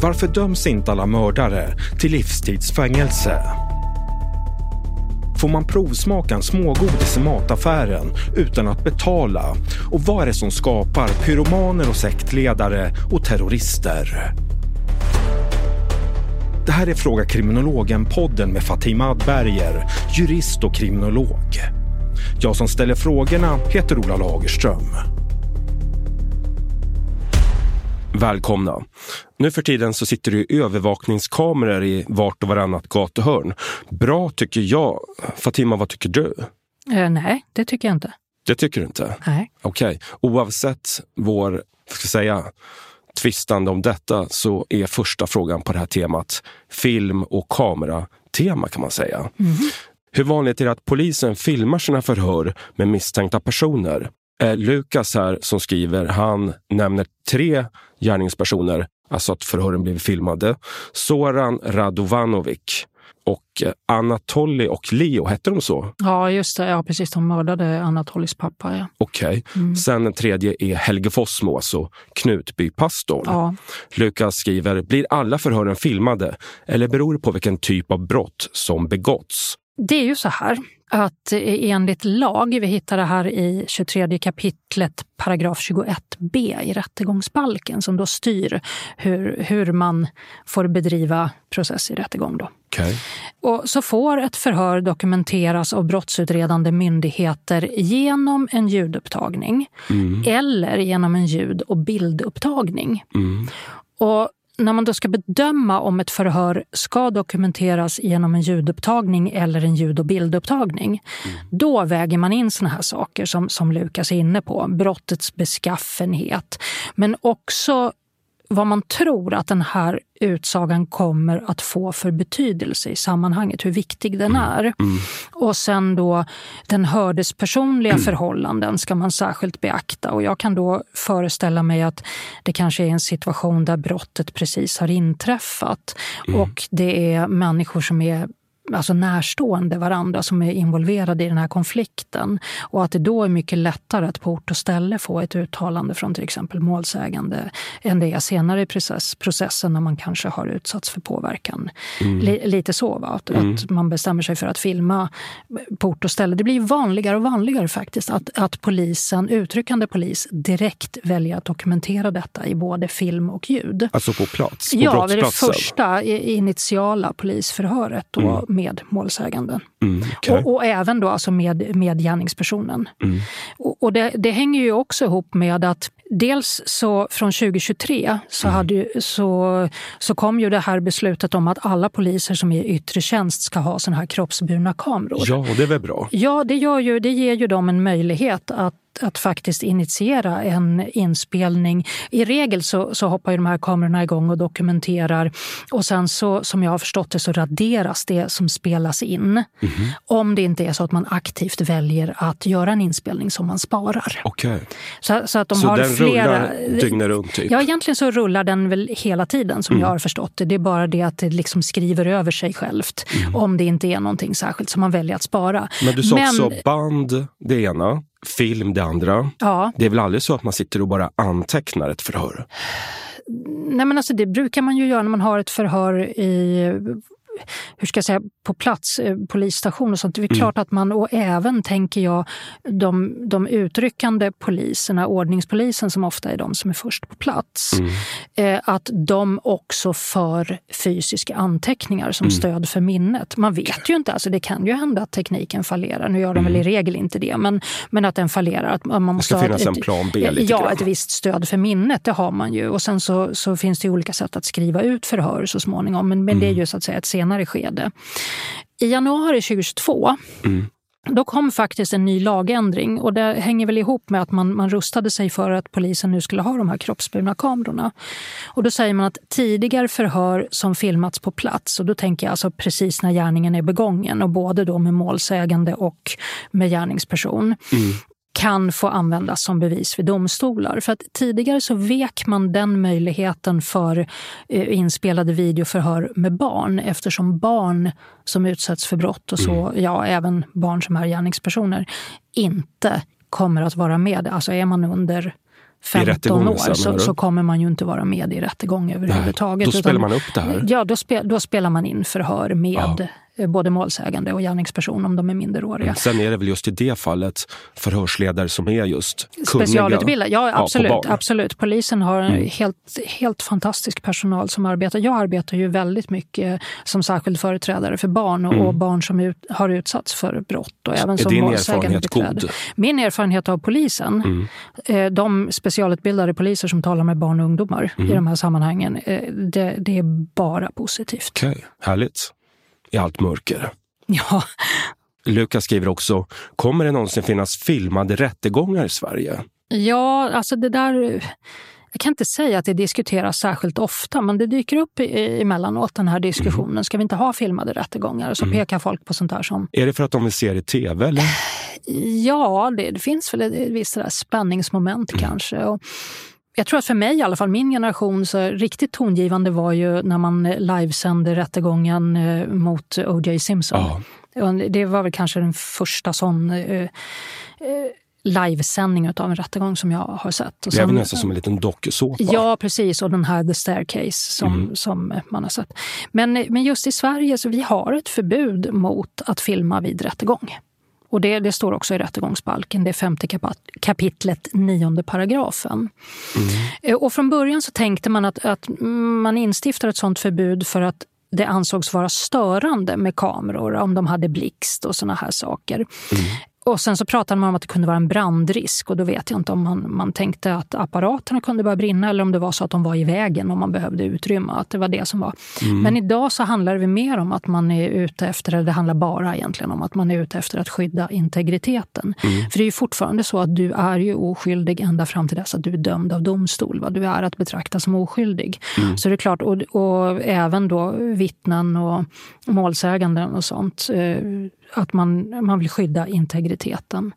Varför döms inte alla mördare till livstidsfängelse? Får man provsmaka en smågodis i mataffären utan att betala? Och vad är det som skapar pyromaner och sektledare och terrorister? Det här är Fråga Kriminologen-podden med Fatima Adberger, jurist och kriminolog. Jag som ställer frågorna heter Ola Lagerström. Välkomna. Nu för tiden så sitter det övervakningskameror i vart och varannat gatuhörn. Bra tycker jag. Fatima, vad tycker du? Nej, det tycker jag inte. Det tycker du inte? Nej. Okej. Oavsett vår, tvistande om detta så är första frågan på det här temat film- och kameratema kan man säga. Mm. Hur vanligt är det att polisen filmar sina förhör med misstänkta personer? Lukas här som skriver, han nämner 3 gärningspersoner, alltså att förhören blev filmade. Zoran Radovanovic och Anatoly och Leo, hette de så? Ja, just det. Ja, precis. De mördade Anatolys pappa, ja. Okej. Sen den tredje är Helge Fossmo, alltså Knutbypastorn. Ja. Lukas skriver, blir alla förhören filmade eller beror det på vilken typ av brott som begåtts? Det är ju så här att enligt lag, vi hittar det här i 23 kapitlet paragraf 21b i rättegångsbalken som då styr hur man får bedriva process i rättegång då. Okay. Och så får ett förhör dokumenteras av brottsutredande myndigheter genom en ljudupptagning eller genom en ljud- och bildupptagning. Och när man då ska bedöma om ett förhör ska dokumenteras genom en ljudupptagning eller en ljud- och bildupptagning, då väger man in såna här saker som Lukas är inne på. Brottets beskaffenhet, men också vad man tror att den här utsagan kommer att få för betydelse i sammanhanget, hur viktig den är. Och sen då den hördes personliga förhållanden ska man särskilt beakta. Och jag kan då föreställa mig att det kanske är en situation där brottet precis har inträffat. Och det är människor som är alltså närstående varandra som är involverade i den här konflikten, och att det då är mycket lättare att på ort och ställe få ett uttalande från till exempel målsägande än det är senare i processen när man kanske har utsatts för påverkan. Lite så, va? Att man bestämmer sig för att filma på ort och ställe. Det blir vanligare och vanligare faktiskt att polisen, utryckande polis, direkt väljer att dokumentera detta i både film och ljud. Alltså på plats? På ja, det är det första initiala polisförhöret då med målsäganden. Okay. Och även då alltså med gärningspersonen. Och det hänger ju också ihop med att dels så från 2023 så kom ju det här beslutet om att alla poliser som är i yttre tjänst ska ha såna här kroppsburna kameror. Ja, och det är väl bra? Ja, det ger ju dem en möjlighet att faktiskt initiera en inspelning. I regel så hoppar ju de här kamerorna igång och dokumenterar, och sen så, som jag har förstått det, så raderas det som spelas in. Om det inte är så att man aktivt väljer att göra en inspelning som man sparar. Okej. Så att de så har den rullar dygnet runt typ? Ja, egentligen så rullar den väl hela tiden som jag har förstått det. Det är bara det att det liksom skriver över sig självt om det inte är någonting särskilt som man väljer att spara. Men du sa också band det ena, film det andra. Ja. Det är väl aldrig så att man sitter och bara antecknar ett förhör? Nej, men alltså det brukar man ju göra när man har ett förhör i, hur ska jag säga, på plats, polisstation och sånt. Det är klart att man, och även tänker jag de utryckande poliserna, ordningspolisen som ofta är de som är först på plats, att de också för fysiska anteckningar som stöd för minnet. Man vet ju inte, alltså det kan ju hända att tekniken fallerar. Nu gör de väl i regel inte det, men att den fallerar. Att man måste det ska finnas en plan B lite grann. ett visst stöd för minnet, det har man ju. Och sen så finns det ju olika sätt att skriva ut förhör så småningom, men det är ju så att säga ett senare skede. I januari 2022 då kom faktiskt en ny lagändring, och det hänger väl ihop med att man rustade sig för att polisen nu skulle ha de här kroppsburna kamerorna. Och då säger man att tidigare förhör som filmats på plats, och då tänker jag alltså precis när gärningen är begången, och både då med målsägande och med gärningsperson, kan få användas som bevis vid domstolar. För att tidigare så vek man den möjligheten för inspelade videoförhör med barn, eftersom barn som utsätts för brott och så, även barn som är gärningspersoner, inte kommer att vara med. Alltså är man under 15 år så kommer man ju inte vara med i rättegång överhuvudtaget. Då spelar man upp det här? Ja, då spelar man in förhör med både målsägande och gärningsperson om de är minderåriga. Sen är det väl just i det fallet förhörsledare som är just kunniga. Specialutbildade, ja absolut. Polisen har en helt fantastisk personal som arbetar. Jag arbetar ju väldigt mycket som särskild företrädare för barn och barn som har utsatts för brott. Och även som din erfarenhet god? Min erfarenhet av polisen, de specialutbildade poliser som talar med barn och ungdomar i de här sammanhangen, det är bara positivt. Okej, härligt. I allt mörker. Ja. Lukas skriver också, kommer det någonsin finnas filmade rättegångar i Sverige? Ja, alltså det där... Jag kan inte säga att det diskuteras särskilt ofta, men det dyker upp emellanåt den här diskussionen. Ska vi inte ha filmade rättegångar? Så pekar folk på sånt här som... Är det för att de vill se det i tv, eller? Ja, det finns väl ett visst spänningsmoment kanske. Och jag tror att för mig, i alla fall min generation, så riktigt tongivande var ju när man livesände rättegången mot O.J. Simpson. Ja. Det var väl kanske den första sån livesändning av en rättegång som jag har sett. Och det är väl nästan som en liten dokusåpa. Ja, precis. Och den här The Staircase som man har sett. Men just i Sverige så vi har ett förbud mot att filma vid rättegång. Och det står också i rättegångsbalken, det är 5:e kapitlet 9:e paragrafen. Och från början så tänkte man att man instiftar ett sånt förbud för att det ansågs vara störande med kameror om de hade blixt och såna här saker. Och sen så pratade man om att det kunde vara en brandrisk, och då vet jag inte om man tänkte att apparaterna kunde börja brinna eller om det var så att de var i vägen och man behövde utrymma, att det var det som var. Men idag så handlar det mer om att man är ute efter, eller det handlar bara egentligen om att man är ute efter att skydda integriteten. För det är ju fortfarande så att du är ju oskyldig ända fram till dess att du är dömd av domstol. Va? Du är att betrakta som oskyldig. Så det är klart, och även då vittnen och målsäganden och sånt, att man vill skydda integriteten.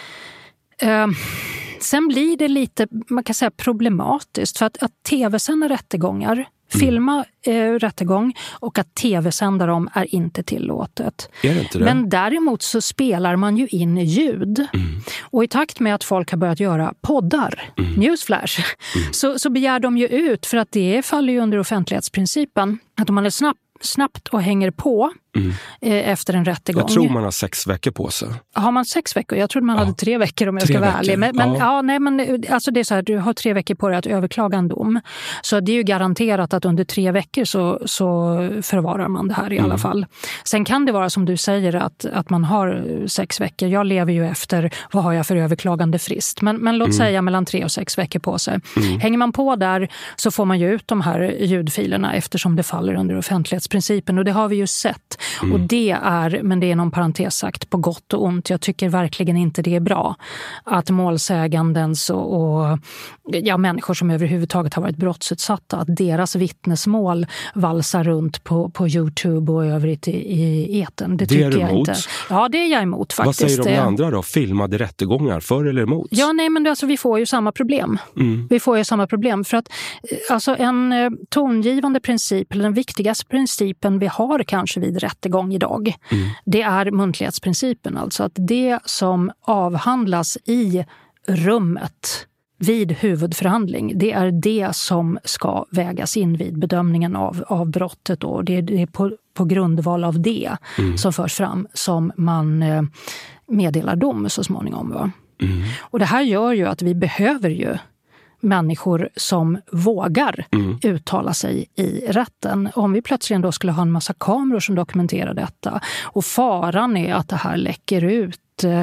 Sen blir det lite, man kan säga, problematiskt, för att tv-sända rättegångar, filma rättegång och att tv-sända dem är inte tillåtet. Är det inte det? Men däremot så spelar man ju in ljud. Och i takt med att folk har börjat göra poddar, newsflash, så begär de ju ut, för att det faller ju under offentlighetsprincipen, att om man är snabbt och hänger på efter en rättegång. Jag tror man har 6 veckor på sig. Har man 6 veckor? Jag trodde man hade 3 veckor om jag ska vara ärlig. Men alltså det är så här, du har 3 veckor på dig att överklaga en dom. Så det är ju garanterat att under 3 veckor så förvarar man det här i alla fall. Sen kan det vara som du säger att man har 6 veckor. Jag lever ju efter, vad har jag för överklagande frist? Men låt säga mellan 3 och 6 veckor på sig. Hänger man på där så får man ju ut de här ljudfilerna eftersom det faller under offentlighetsprincipen. Och det har vi ju sett. Och det är, men det är någon parentes sagt, på gott och ont. Jag tycker verkligen inte det är bra att målsägandens och människor som överhuvudtaget har varit brottsutsatta, att deras vittnesmål valsar runt på YouTube och övrigt i eten. Det tycker jag inte. Ja, det är jag emot faktiskt. Vad säger de andra då? Filmade rättegångar, för eller emot? Ja, nej, men alltså, vi får ju samma problem. Vi får ju samma problem för att alltså, en tongivande princip, eller den viktigaste principen vi har kanske vid rättegång idag, det är muntlighetsprincipen. Alltså att det som avhandlas i rummet vid huvudförhandling, det är det som ska vägas in vid bedömningen av brottet, och det är på grundval av det som förs fram som man meddelar dom så småningom. Va? Och det här gör ju att vi behöver ju människor som vågar uttala sig i rätten. Om vi plötsligen då skulle ha en massa kameror som dokumenterar detta, och faran är att det här läcker ut,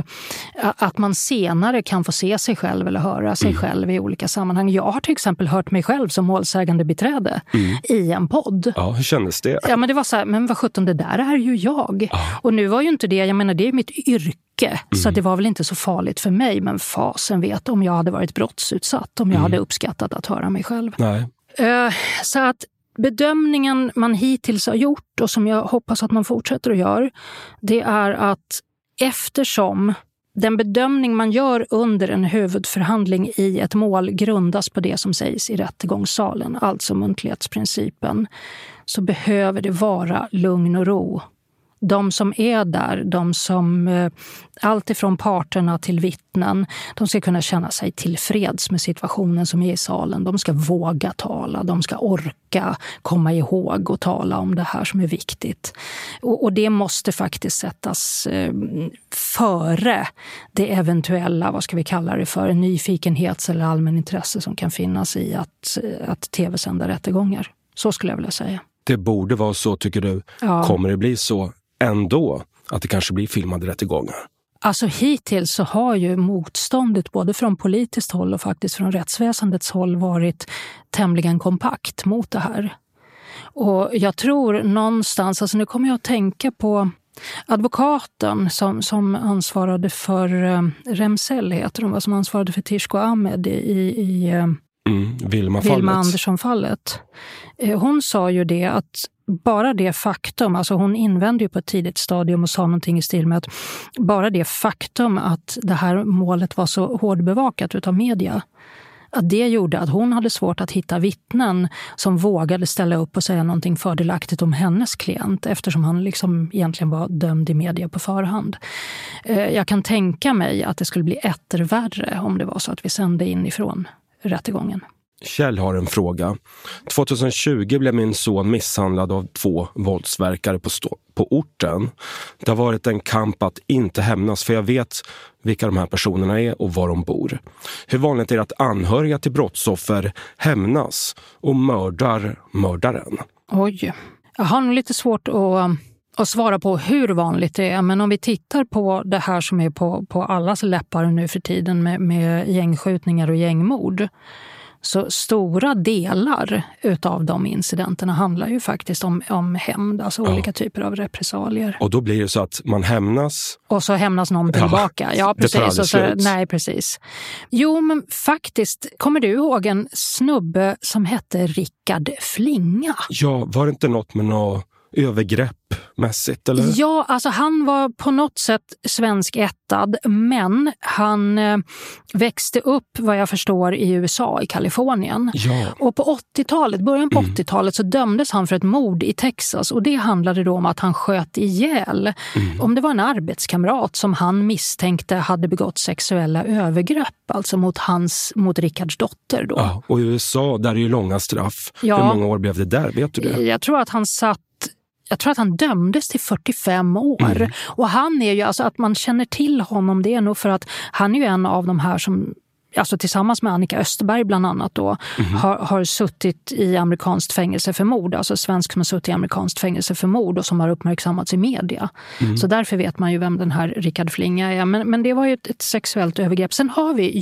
att man senare kan få se sig själv eller höra sig själv i olika sammanhang. Jag har till exempel hört mig själv som målsägande beträde i en podd. Ja, hur kändes det? Ja, men det var så här, men vad sjutton, det där är ju jag. Och nu var ju inte det, jag menar, det är mitt yrke. Så det var väl inte så farligt för mig, men fasen vet om jag hade varit brottsutsatt, om jag hade uppskattat att höra mig själv. Nej. Så att bedömningen man hittills har gjort, och som jag hoppas att man fortsätter att göra, det är att eftersom den bedömning man gör under en huvudförhandling i ett mål grundas på det som sägs i rättegångssalen, alltså muntlighetsprincipen, så behöver det vara lugn och ro De som är där, de som allt ifrån parterna till vittnen, de ska kunna känna sig tillfreds med situationen som är i salen. De ska våga tala, de ska orka komma ihåg och tala om det här som är viktigt. Och det måste faktiskt sättas före det eventuella, vad ska vi kalla det för, nyfikenhets- eller allmänintresse som kan finnas i att tv-sända rättegångar. Så skulle jag vilja säga. Det borde vara så, tycker du. Ja. Kommer det bli så ändå att det kanske blir filmade rättegångar? Alltså hittills så har ju motståndet både från politiskt håll och faktiskt från rättsväsendets håll varit tämligen kompakt mot det här. Och jag tror någonstans, alltså nu kommer jag att tänka på advokaten som ansvarade för Remzell, heter hon, som ansvarade för Tishko Ahmed i Wilma Andersson-fallet. Hon sa ju det att bara det faktum, alltså hon invände ju på ett tidigt stadium och sa någonting i stil med att bara det faktum att det här målet var så hårdbevakat utav media, att det gjorde att hon hade svårt att hitta vittnen som vågade ställa upp och säga någonting fördelaktigt om hennes klient, eftersom han liksom egentligen var dömd i media på förhand. Jag kan tänka mig att det skulle bli värre om det var så att vi sände inifrån rättegången. Kjell har en fråga. 2020 blev min son misshandlad av 2 våldsverkare på orten. Det har varit en kamp att inte hämnas, för jag vet vilka de här personerna är och var de bor. Hur vanligt är det att anhöriga till brottsoffer hämnas och mördar mördaren? Oj, jag har nog lite svårt att svara på hur vanligt det är. Men om vi tittar på det här som är på allas läppar nu för tiden med gängskjutningar och gängmord, så stora delar utav de incidenterna handlar ju faktiskt om hämnd, alltså olika typer av repressalier. Och då blir det så att man hämnas. Och så hämnas någon tillbaka. Ja, precis. Nej, precis. Jo, men faktiskt, kommer du ihåg en snubbe som hette Rickard Flinga? Ja, var det inte något med något övergreppmässigt, eller? Ja, alltså han var på något sätt svenskättad, men han växte upp, vad jag förstår, i USA, i Kalifornien. Ja. Och på 80-talet, början på 80-talet, så dömdes han för ett mord i Texas, och det handlade då om att han sköt ihjäl om det var en arbetskamrat som han misstänkte hade begått sexuella övergrepp, alltså mot Rickards dotter då. Ja, och i USA, där är ju långa straff. Ja. Hur många år blev det där, vet du det? Jag tror att han dömdes till 45 år. Och han är ju, alltså att man känner till honom, det är nog för att han är ju en av de här som, alltså tillsammans med Annika Österberg bland annat då, har suttit i amerikanskt fängelse för mord, alltså svensk som har suttit i amerikanskt fängelse för mord och som har uppmärksammats i media. Så därför vet man ju vem den här Rickard Flinga är. Men det var ju ett sexuellt övergrepp. Sen har vi,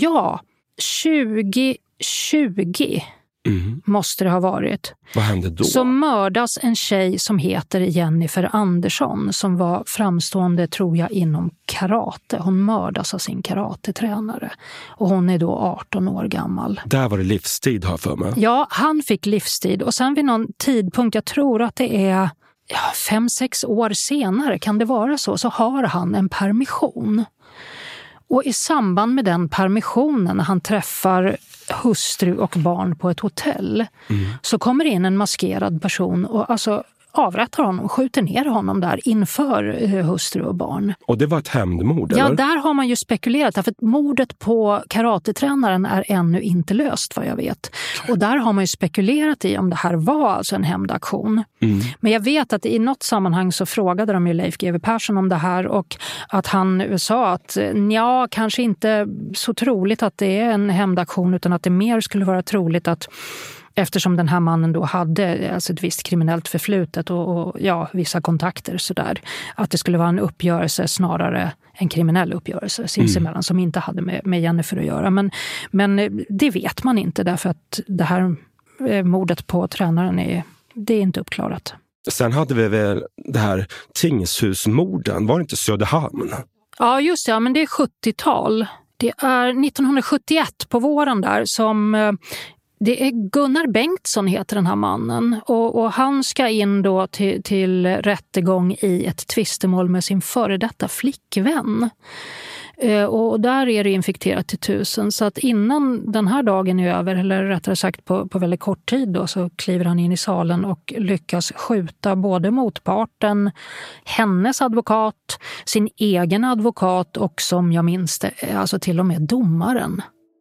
2020 måste det ha varit. Vad hände då? Så mördas en tjej som heter Jennifer Andersson, som var framstående, tror jag, inom karate. Hon mördas av sin karatetränare. Och hon är då 18 år gammal. Där var det livstid, har för mig. Ja, han fick livstid. Och sen vid någon tidpunkt, jag tror att det är 5-6 år senare, kan det vara så har han en permission. Och i samband med den permissionen, när han träffar hustru och barn på ett hotell, så kommer in en maskerad person och alltså avrättar honom, skjuter ner honom där inför hustru och barn. Och det var ett hämndmord, eller? Ja, där har man ju spekulerat, för att mordet på karatetränaren är ännu inte löst, vad jag vet. Och där har man ju spekulerat i om det här var alltså en hämndaktion. Men jag vet att i något sammanhang så frågade de ju Leif GW Persson om det här, och att han sa att kanske inte så troligt att det är en hämndaktion, utan att det mer skulle vara troligt att, eftersom den här mannen då hade alltså ett visst kriminellt förflutet och vissa kontakter sådär, att det skulle vara en uppgörelse snarare en kriminell uppgörelse sinsemellan som inte hade med Jennifer att göra. Men det vet man inte, därför att det här mordet på tränaren det är inte uppklarat. Sen hade vi väl det här tingshusmorden, var det inte Söderhamn? Ja, just det, men det är 70-tal. Det är 1971 på våren där som... Det är Gunnar Bengtsson heter den här mannen, och han ska in då till rättegång i ett tvistemål med sin före detta flickvän. Och där är det infekterat till 1000. Så att innan den här dagen är över, eller rättare sagt på väldigt kort tid då, så kliver han in i salen och lyckas skjuta både motparten, hennes advokat, sin egen advokat och, som jag minns det, alltså till och med domaren.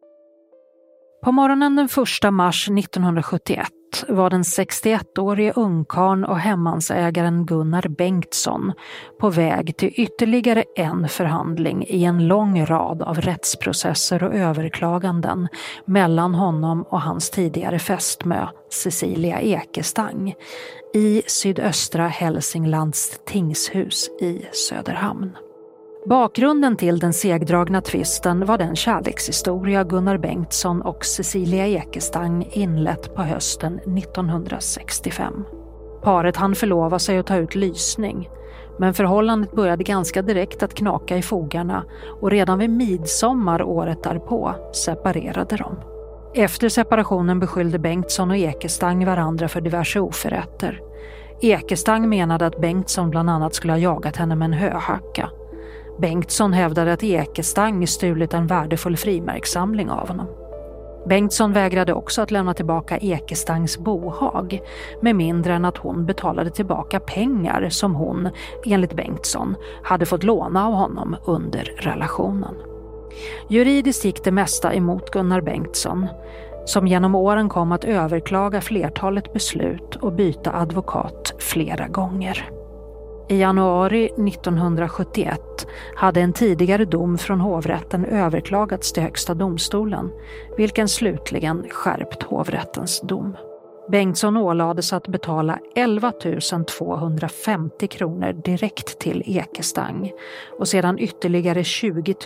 På morgonen den 1 mars 1971 var den 61-årige ungkarn och hemmansägaren Gunnar Bengtsson på väg till ytterligare en förhandling i en lång rad av rättsprocesser och överklaganden mellan honom och hans tidigare fästmö Cecilia Ekestang i sydöstra Hälsinglands tingshus i Söderhamn. Bakgrunden till den segdragna tvisten var den kärlekshistoria Gunnar Bengtsson och Cecilia Ekestang inlett på hösten 1965. Paret hann förlova sig och ta ut lysning, men förhållandet började ganska direkt att knaka i fogarna och redan vid midsommar året därpå separerade de. Efter separationen beskyllde Bengtsson och Ekestang varandra för diverse oförrätter. Ekestang menade att Bengtsson bland annat skulle ha jagat henne med en höhacka. Bengtsson hävdade att Ekestang stulit en värdefull frimärkssamling av honom. Bengtsson vägrade också att lämna tillbaka Ekestangs bohag med mindre än att hon betalade tillbaka pengar som hon, enligt Bengtsson, hade fått låna av honom under relationen. Juridiskt gick det mesta emot Gunnar Bengtsson, som genom åren kom att överklaga flertalet beslut och byta advokat flera gånger. I januari 1971 hade en tidigare dom från hovrätten överklagats till Högsta domstolen, vilken slutligen skärpt hovrättens dom. Bengtsson ålades att betala 11 250 kronor direkt till Ekestang och sedan ytterligare 20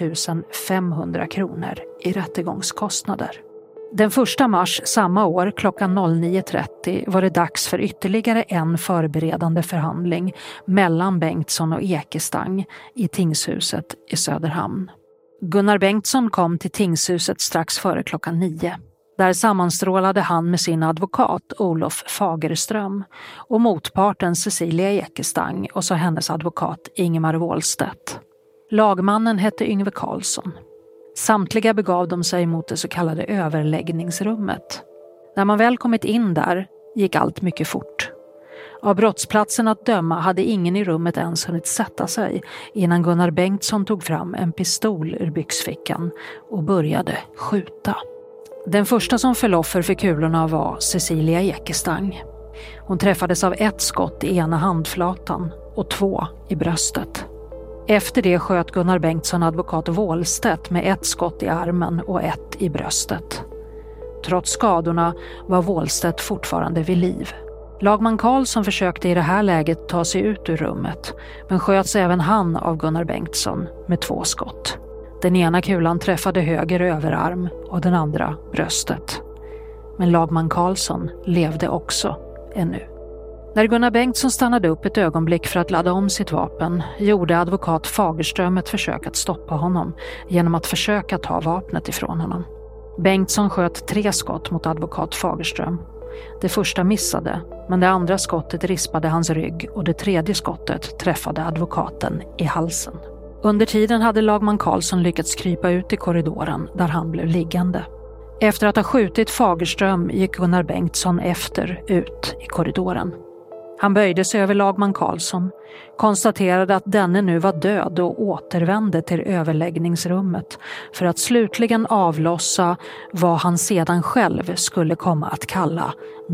500 kronor i rättegångskostnader. Den 1 mars samma år klockan 09.30 var det dags för ytterligare en förberedande förhandling mellan Bengtsson och Ekestang i tingshuset i Söderhamn. Gunnar Bengtsson kom till tingshuset strax före klockan 9. Där sammanstrålade han med sin advokat Olof Fagerström och motparten Cecilia Ekestang och så hennes advokat Ingemar Wåhlstedt. Lagmannen hette Yngve Karlsson. Samtliga begav de sig mot det så kallade överläggningsrummet. När man väl kommit in där gick allt mycket fort. Av brottsplatsen att döma hade ingen i rummet ens hunnit sätta sig innan Gunnar Bengtsson tog fram en pistol ur byxfickan och började skjuta. Den första som föll offer för kulorna var Cecilia Ekestang. Hon träffades av ett skott i ena handflatan och 2 i bröstet. Efter det sköt Gunnar Bengtsson advokat Wåhlstedt med 1 skott i armen och 1 i bröstet. Trots skadorna var Wåhlstedt fortfarande vid liv. Lagman Karlsson försökte i det här läget ta sig ut ur rummet, men sköts även han av Gunnar Bengtsson med 2 skott. Den ena kulan träffade höger överarm och den andra bröstet. Men lagman Karlsson levde också ännu. När Gunnar Bengtsson stannade upp ett ögonblick för att ladda om sitt vapen gjorde advokat Fagerström ett försök att stoppa honom genom att försöka ta vapnet ifrån honom. Bengtsson sköt 3 skott mot advokat Fagerström. Det första missade, men det andra skottet rispade hans rygg och det tredje skottet träffade advokaten i halsen. Under tiden hade lagman Karlsson lyckats krypa ut i korridoren där han blev liggande. Efter att ha skjutit Fagerström gick Gunnar Bengtsson efter ut i korridoren. Han böjde sig över lagman Karlsson, konstaterade att denne nu var död och återvände till överläggningsrummet för att slutligen avlossa vad han sedan själv skulle komma att kalla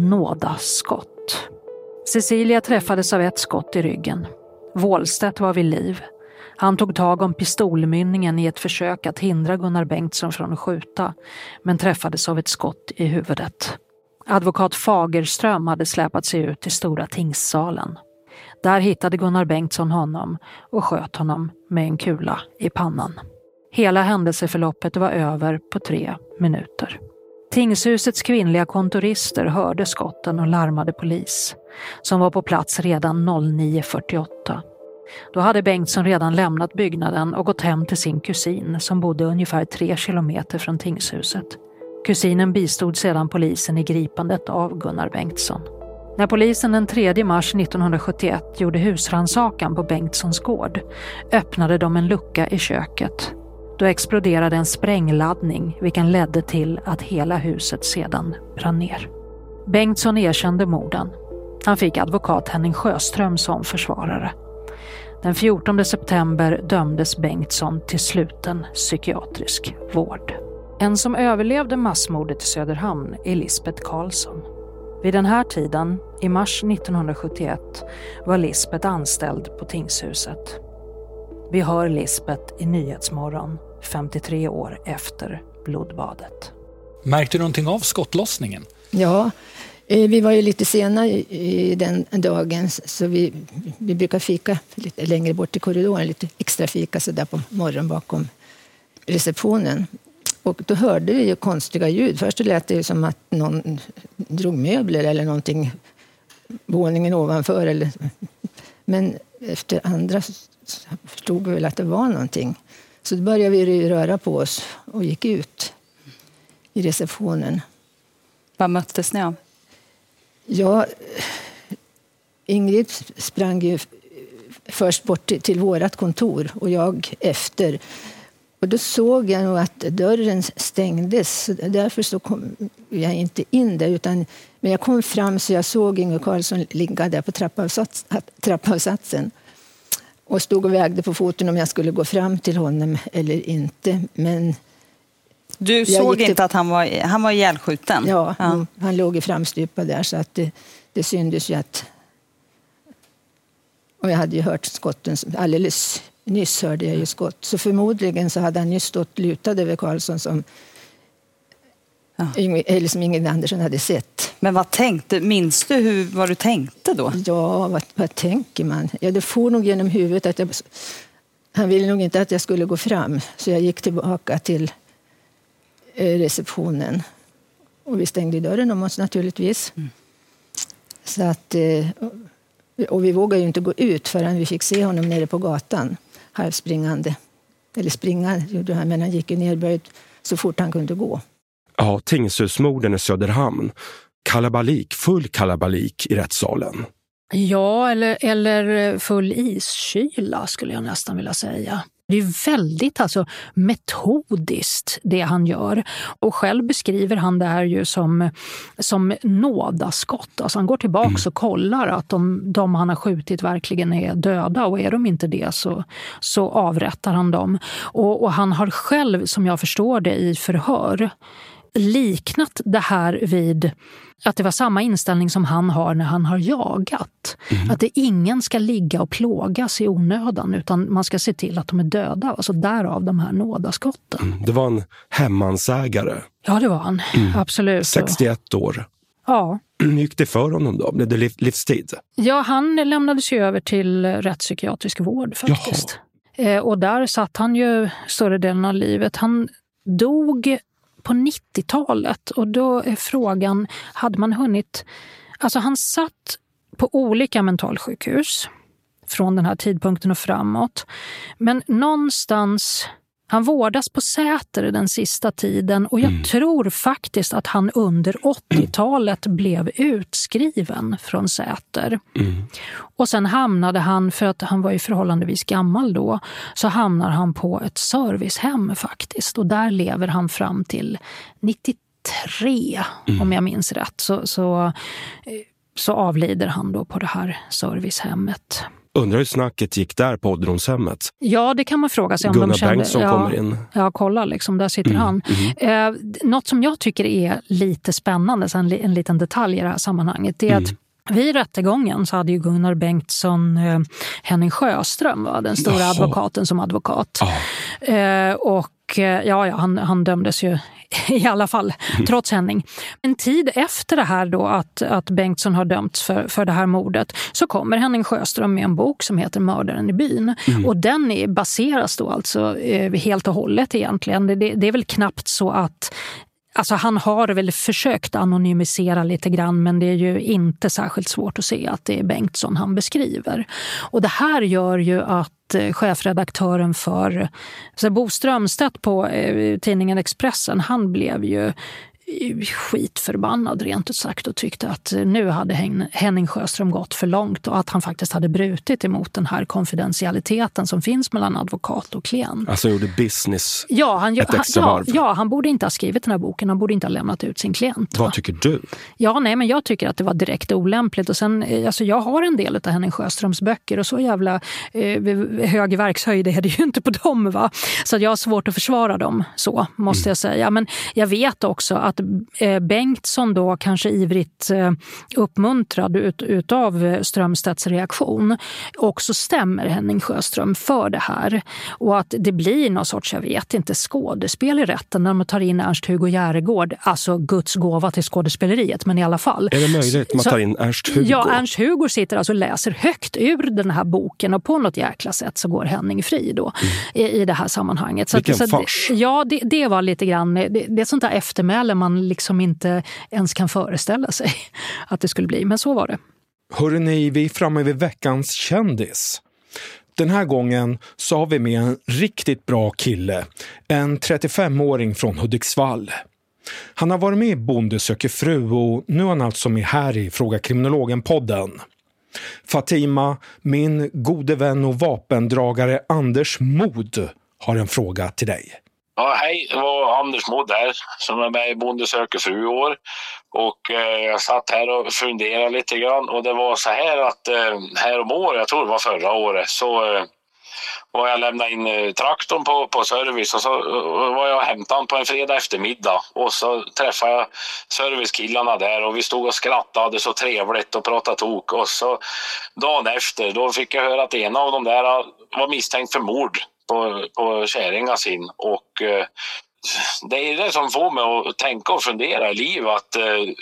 nådaskott. Cecilia träffades av 1 skott i ryggen. Wåhlstedt var vid liv. Han tog tag om pistolmynningen i ett försök att hindra Gunnar Bengtsson från att skjuta, men träffades av ett skott i huvudet. Advokat Fagerström hade släpat sig ut till stora tingssalen. Där hittade Gunnar Bengtsson honom och sköt honom med en kula i pannan. Hela händelseförloppet var över på 3 minuter. Tingshusets kvinnliga kontorister hörde skotten och larmade polis, som var på plats redan 09.48. Då hade Bengtsson redan lämnat byggnaden och gått hem till sin kusin som bodde ungefär 3 kilometer från tingshuset. Kusinen bistod sedan polisen i gripandet av Gunnar Bengtsson. När polisen den 3 mars 1971 gjorde husrannsakan på Bengtssons gård öppnade de en lucka i köket. Då exploderade en sprängladdning, vilken ledde till att hela huset sedan brann ner. Bengtsson erkände morden. Han fick advokat Henning Sjöström som försvarare. Den 14 september dömdes Bengtsson till sluten psykiatrisk vård. En som överlevde massmordet i Söderhamn är Lisbeth Karlsson. Vid den här tiden, i mars 1971, var Lisbeth anställd på tingshuset. Vi hör Lisbeth i Nyhetsmorgon 53 år efter blodbadet. Märkte du någonting av skottlossningen? Ja, vi var ju lite sena i den dagen, så vi brukar fika lite längre bort i korridoren, lite extra fika så där på morgonen bakom receptionen. Och då hörde vi ju konstiga ljud. Först lät det ju som att någon drog möbler eller någonting våningen ovanför. Men efter andra förstod vi väl att det var någonting. Så då började vi röra på oss och gick ut i receptionen. Vad möttes ni av? Ja, Ingrid sprang ju först bort till vårat kontor och jag efter. Och då såg jag nog att dörren stängdes. Därför så kom jag inte in där. Men jag kom fram så jag såg Inge Karlsson ligga där på trappavsatsen. Och stod och vägde på foten om jag skulle gå fram till honom eller inte. Men du såg inte att han var ihjälskjuten? Ja, han låg i framstupa där så att det syntes ju att... Och jag hade ju hört skotten alldeles nyss hörde jag ju skott. Så förmodligen så hade han ju stått lutad över Karlsson som Ingrid Andersson hade sett. Men minns du vad du tänkte då? Ja, vad tänker man? Ja, det får nog genom huvudet att han ville nog inte att jag skulle gå fram. Så jag gick tillbaka till receptionen. Och vi stängde dörren om oss naturligtvis. Så att... Och vi vågade ju inte gå ut förrän vi fick se honom nere på gatan. Halvspringande. Eller springande, men han gick ju nerböjd så fort han kunde gå. Ja, tingshusmorden i Söderhamn. Full kalabalik i rättssalen. Ja, eller full iskyla skulle jag nästan vilja säga. Det är väldigt metodiskt det han gör. Och själv beskriver han det här ju som nådaskott. Alltså han går tillbaka och kollar att de han har skjutit verkligen är döda. Och är de inte det så avrättar han dem. Och han har själv, som jag förstår det i förhör, liknat det här vid att det var samma inställning som han har när han har jagat. Att det ingen ska ligga och plågas i onödan utan man ska se till att de är döda. Alltså därav de här nådaskotten. Det var en hemmansägare. Ja, det var han. Absolut. 61 år. Ja. Gick det för honom då? Blev det livstid? Ja, han lämnades ju över till rättspsykiatrisk vård faktiskt. Och där satt han ju större delen av livet. Han dog på 90-talet och då är frågan, hade man hunnit... Alltså han satt på olika mentalsjukhus från den här tidpunkten och framåt. Men någonstans... Han vårdas på Säter den sista tiden och jag tror faktiskt att han under 80-talet blev utskriven från Säter. Och sen hamnade han, för att han var ju förhållandevis gammal då, så hamnar han på ett servicehem faktiskt. Och där lever han fram till 93 om jag minns rätt. Så avlider han då på det här servicehemmet. Undrar hur snacket gick där på ålderdomshemmet. Ja, det kan man fråga sig om Gunnar de kände. Bengtsson kommer in. Ja, kolla liksom, där sitter han. Något som jag tycker är lite spännande, så en liten detalj i det här sammanhanget, det är att vid rättegången så hade ju Gunnar Bengtsson Henning Sjöström, den stora advokaten som advokat. Han dömdes ju i alla fall, trots Henning. En tid efter det här då att Bengtsson har dömts för det här mordet så kommer Henning Sjöström med en bok som heter Mördaren i byn. Och den baseras då alltså helt och hållet egentligen. Det är väl knappt så att... Alltså han har väl försökt anonymisera lite grann, men det är ju inte särskilt svårt att se att det är Bengtsson han beskriver. Och det här gör ju att chefredaktören för Bo Strömstedt på tidningen Expressen, han blev ju skitförbannad rent ut sagt och tyckte att nu hade Henning Sjöström gått för långt och att han faktiskt hade brutit emot den här konfidentialiteten som finns mellan advokat och klient. Alltså gjorde business ett extra varv. Ja, han borde inte ha skrivit den här boken, han borde inte ha lämnat ut sin klient. Vad tycker du? Ja, nej, men jag tycker att det var direkt olämpligt och sen, alltså jag har en del av Henning Sjöströms böcker och så jävla hög verkshöjd är det ju inte på dem, va? Så jag har svårt att försvara dem, så måste jag säga. Men jag vet också att Bengtsson då kanske ivrigt uppmuntrad utav Strömstedts reaktion också stämmer Henning Sjöström för det här. Och att det blir någon sorts, jag vet inte, skådespel i rätten när man tar in Ernst-Hugo Järegård, alltså Guds gåva till skådespeleriet, men i alla fall. Är det möjligt att man tar in Ernst-Hugo? Ja, Ernst-Hugo sitter alltså och läser högt ur den här boken och på något jäkla sätt så går Henning fri då i det här sammanhanget. Så vilken fars. Ja, det var lite grann, det är sånt där eftermäle man liksom inte ens kan föreställa sig att det skulle bli, men så var det. Hörrni, vi är framme vid veckans kändis. Den här gången så har vi med en riktigt bra kille, en 35-åring från Hudiksvall. Han har varit med i Bonde söker fru och nu är han alltså med här i Fråga Kriminologen-podden. Fatima, min gode vän och vapendragare Anders Mod har en fråga till dig. Ja, hej, det var Anders Mod här som är med i Bonde söker fru i år. Och jag satt här och funderade lite grann och det var så här att här om året, jag tror det var förra året, så var jag lämnade in traktorn på service och så var jag hämtad på en fredag eftermiddag och så träffade jag servicekillarna där och vi stod och skrattade så trevligt och pratade tok och så dagen efter då fick jag höra att en av dem där var misstänkt för mord på kärringar sin och det är det som får mig att tänka och fundera i livet att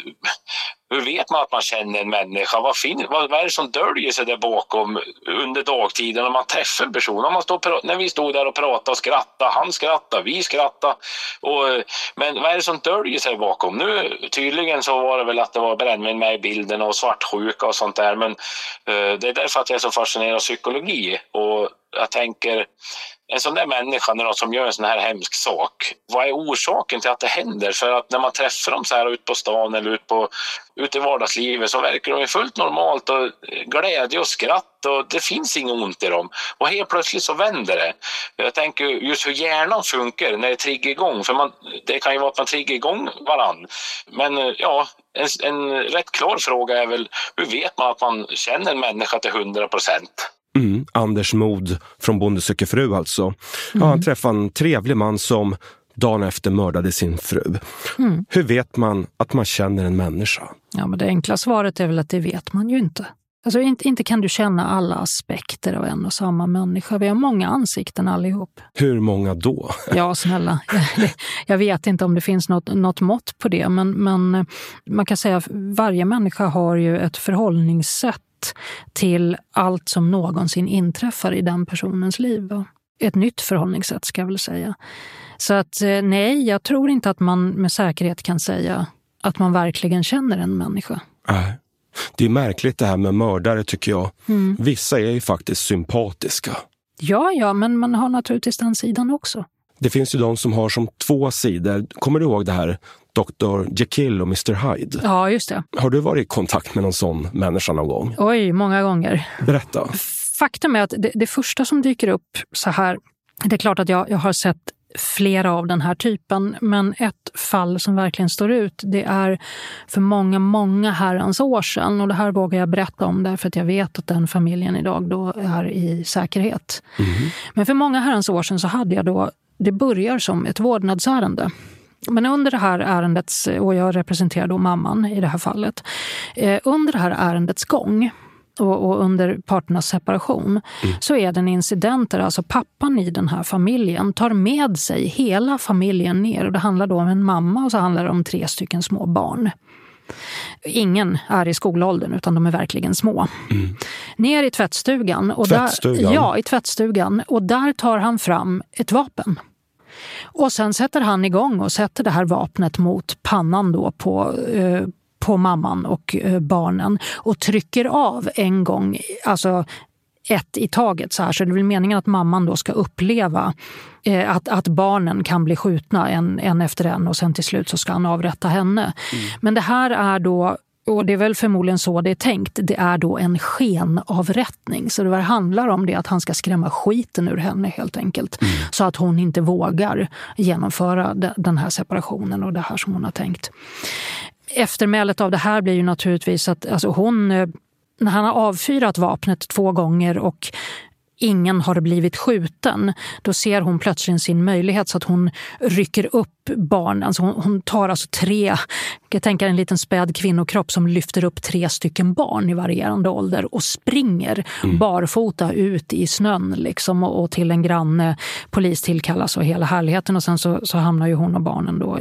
hur vet man att man känner en människa? Vad är det som döljer sig där bakom under dagtiden när man träffar en person? När vi stod där och pratade och skrattade, han skrattade, vi skrattade. Men vad är det som döljer sig bakom? Nu tydligen så var det väl att det var brännvin med i bilden och svartsjuka och sånt där. Men det är därför att jag är så fascinerad av psykologi och jag tänker en sån där människa när de som gör en sån här hemsk sak, vad är orsaken till att det händer? För att när man träffar dem så här ut på stan eller ut i vardagslivet så verkar de ju fullt normalt och glädje och skratt och det finns inget ont i dem. Och helt plötsligt så vänder det. Jag tänker just hur hjärnan funkar när det triggar igång. För det kan ju vara att man triggar igång varann. Men ja, en rätt klar fråga är väl hur vet man att man känner en människa till 100%? Anders Mod från Bonde söker fru alltså. Ja, han träffade en trevlig man som dagen efter mördade sin fru. Hur vet man att man känner en människa? Ja, men det enkla svaret är väl att det vet man ju inte. Alltså inte kan du känna alla aspekter av en och samma människa. Vi har många ansikten allihop. Hur många då? Ja, snälla. Jag vet inte om det finns något mått på det. Men man kan säga att varje människa har ju ett förhållningssätt till allt som någonsin inträffar i den personens liv. Ett nytt förhållningssätt ska jag väl säga. Så att nej, jag tror inte att man med säkerhet kan säga att man verkligen känner en människa. Nej. Det är märkligt det här med mördare tycker jag. Vissa är ju faktiskt sympatiska. Ja, men man har naturligtvis den sidan också. Det finns ju de som har som två sidor. Kommer du ihåg det här? Dr. Jekyll och Mr. Hyde. Ja, just det. Har du varit i kontakt med någon sån människa någon gång? Oj, många gånger. Berätta. Faktum är att det första som dyker upp så här, det är klart att jag har sett flera av den här typen, men ett fall som verkligen står ut, det är för många herrans år sedan, och det här vågar jag berätta om därför att jag vet att den familjen idag då är i säkerhet. Men för många herrans år sedan så hade jag då, det börjar som ett vårdnadsärende. Men under det här ärendets, och jag representerar då mamman i det här fallet, under det här ärendets gång och under parternas separation så är det en incident där alltså pappan i den här familjen tar med sig hela familjen ner, och det handlar då om en mamma och så handlar det om 3 stycken små barn. Ingen är i skolåldern utan de är verkligen små. Ner i tvättstugan. Och tvättstugan? I tvättstugan. Och där tar han fram ett vapen. Och sen sätter han igång och sätter det här vapnet mot pannan då på mamman och barnen och trycker av en gång, alltså ett i taget så här. Så det är väl meningen att mamman då ska uppleva att barnen kan bli skjutna en efter en och sen till slut så ska han avrätta henne. Men det här är då, och det är väl förmodligen så det är tänkt, det är då en skenavrättning. Så det handlar om det att han ska skrämma skiten ur henne helt enkelt. Så att hon inte vågar genomföra den här separationen och det här som hon har tänkt. Eftermälet av det här blir ju naturligtvis att alltså hon, när han har avfyrat vapnet 2 gånger och ingen har blivit skjuten, då ser hon plötsligt sin möjlighet så att hon rycker upp barnen. Alltså hon tar alltså 3, jag tänker en liten späd kvinnokropp som lyfter upp 3 stycken barn i varierande ålder och springer barfota ut i snön liksom, och till en granne. Polis tillkallas och hela härligheten och sen så hamnar ju hon och barnen då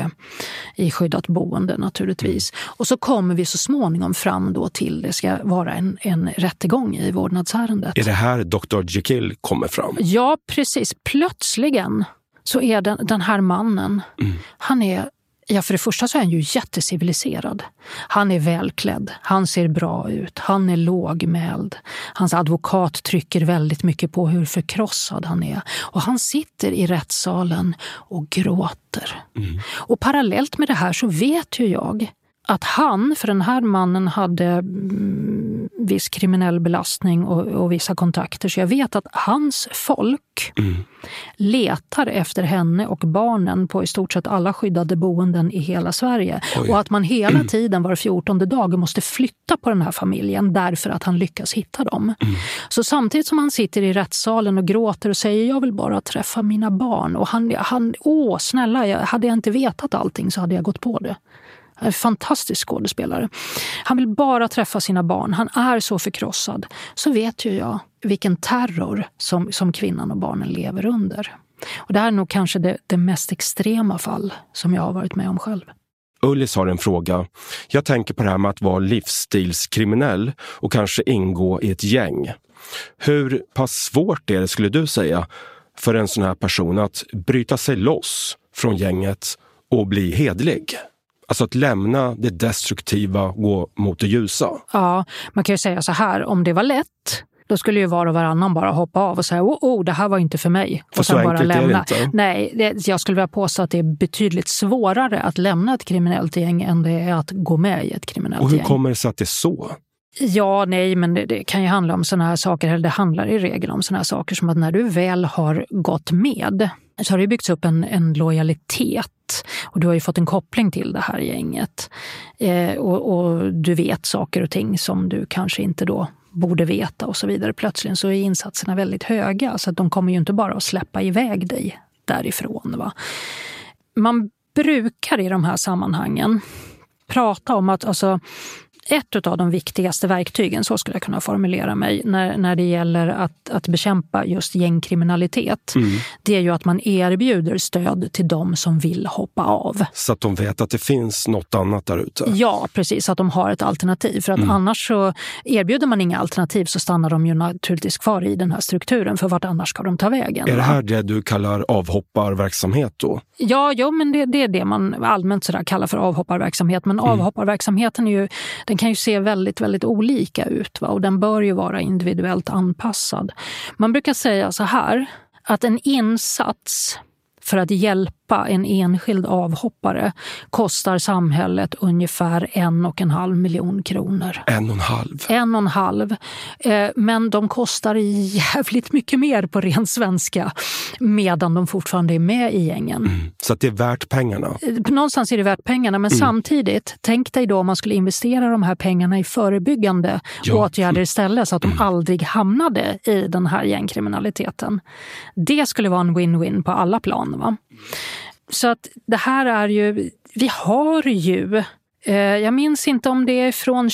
i skyddat boende naturligtvis. Och så kommer vi så småningom fram då till det ska vara en rättegång i vårdnadsärendet. Är det här Dr. Jekyll kommer fram? Ja, precis. Plötsligen så är den här mannen, han är, ja för det första så är han ju jätteciviliserad. Han är välklädd, han ser bra ut, han är lågmäld. Hans advokat trycker väldigt mycket på hur förkrossad han är. Och han sitter i rättssalen och gråter. Och parallellt med det här så vet ju jag att för den här mannen hade viss kriminell belastning och vissa kontakter. Så jag vet att hans folk letar efter henne och barnen på i stort sett alla skyddade boenden i hela Sverige. Oj. Och att man hela tiden var 14:e dag måste flytta på den här familjen därför att han lyckas hitta dem. Så samtidigt som han sitter i rättssalen och gråter och säger jag vill bara träffa mina barn. Och han snälla, hade jag inte vetat allting så hade jag gått på det. En fantastisk skådespelare. Han vill bara träffa sina barn. Han är så förkrossad. Så vet ju jag vilken terror som kvinnan och barnen lever under. Och det här är nog kanske det mest extrema fall som jag har varit med om själv. Ullis har en fråga. Jag tänker på det här med att vara livsstilskriminell och kanske ingå i ett gäng. Hur pass svårt är det, skulle du säga, för en sån här person att bryta sig loss från gänget och bli hedlig? Alltså att lämna det destruktiva och gå mot det ljusa. Ja, man kan ju säga så här. Om det var lätt, då skulle ju var och varannan bara hoppa av och säga det här var inte för mig. För och sen så bara enkelt lämna. Är det inte. Nej, jag skulle vilja påstå att det är betydligt svårare att lämna ett kriminellt gäng än det är att gå med i ett kriminellt gäng. Och hur kommer det sig att det är så? Ja, nej, men det kan ju handla om såna här saker, eller det handlar i regel om såna här saker som att när du väl har gått med så har det byggts upp en lojalitet och du har ju fått en koppling till det här gänget. Och du vet saker och ting som du kanske inte då borde veta och så vidare. Plötsligt så är insatserna väldigt höga så att de kommer ju inte bara att släppa iväg dig därifrån. Va? Man brukar i de här sammanhangen prata om att alltså, ett av de viktigaste verktygen, så skulle jag kunna formulera mig, när det gäller att bekämpa just gängkriminalitet, det är ju att man erbjuder stöd till de som vill hoppa av. Så att de vet att det finns något annat där ute? Ja, precis, att de har ett alternativ. För att annars så erbjuder man inga alternativ så stannar de ju naturligtvis kvar i den här strukturen, för vart annars ska de ta vägen? Är det här det du kallar avhopparverksamhet då? Ja, men det är det man allmänt sådär kallar för avhopparverksamhet. Men avhopparverksamheten är ju, den kan ju se väldigt, väldigt olika ut. Va? Och den bör ju vara individuellt anpassad. Man brukar säga så här, att en insats för att hjälpa en enskild avhoppare kostar samhället ungefär 1,5 miljon kronor. 1,5? 1,5. Men de kostar jävligt mycket mer på ren svenska medan de fortfarande är med i gängen. Så att det är värt pengarna? Någonstans är det värt pengarna, men samtidigt, tänk dig då om man skulle investera de här pengarna i förebyggande åtgärder istället så att de aldrig hamnade i den här gängkriminaliteten. Det skulle vara en win-win på alla plan. Va? Så att det här är ju, vi har ju, jag minns inte om det är från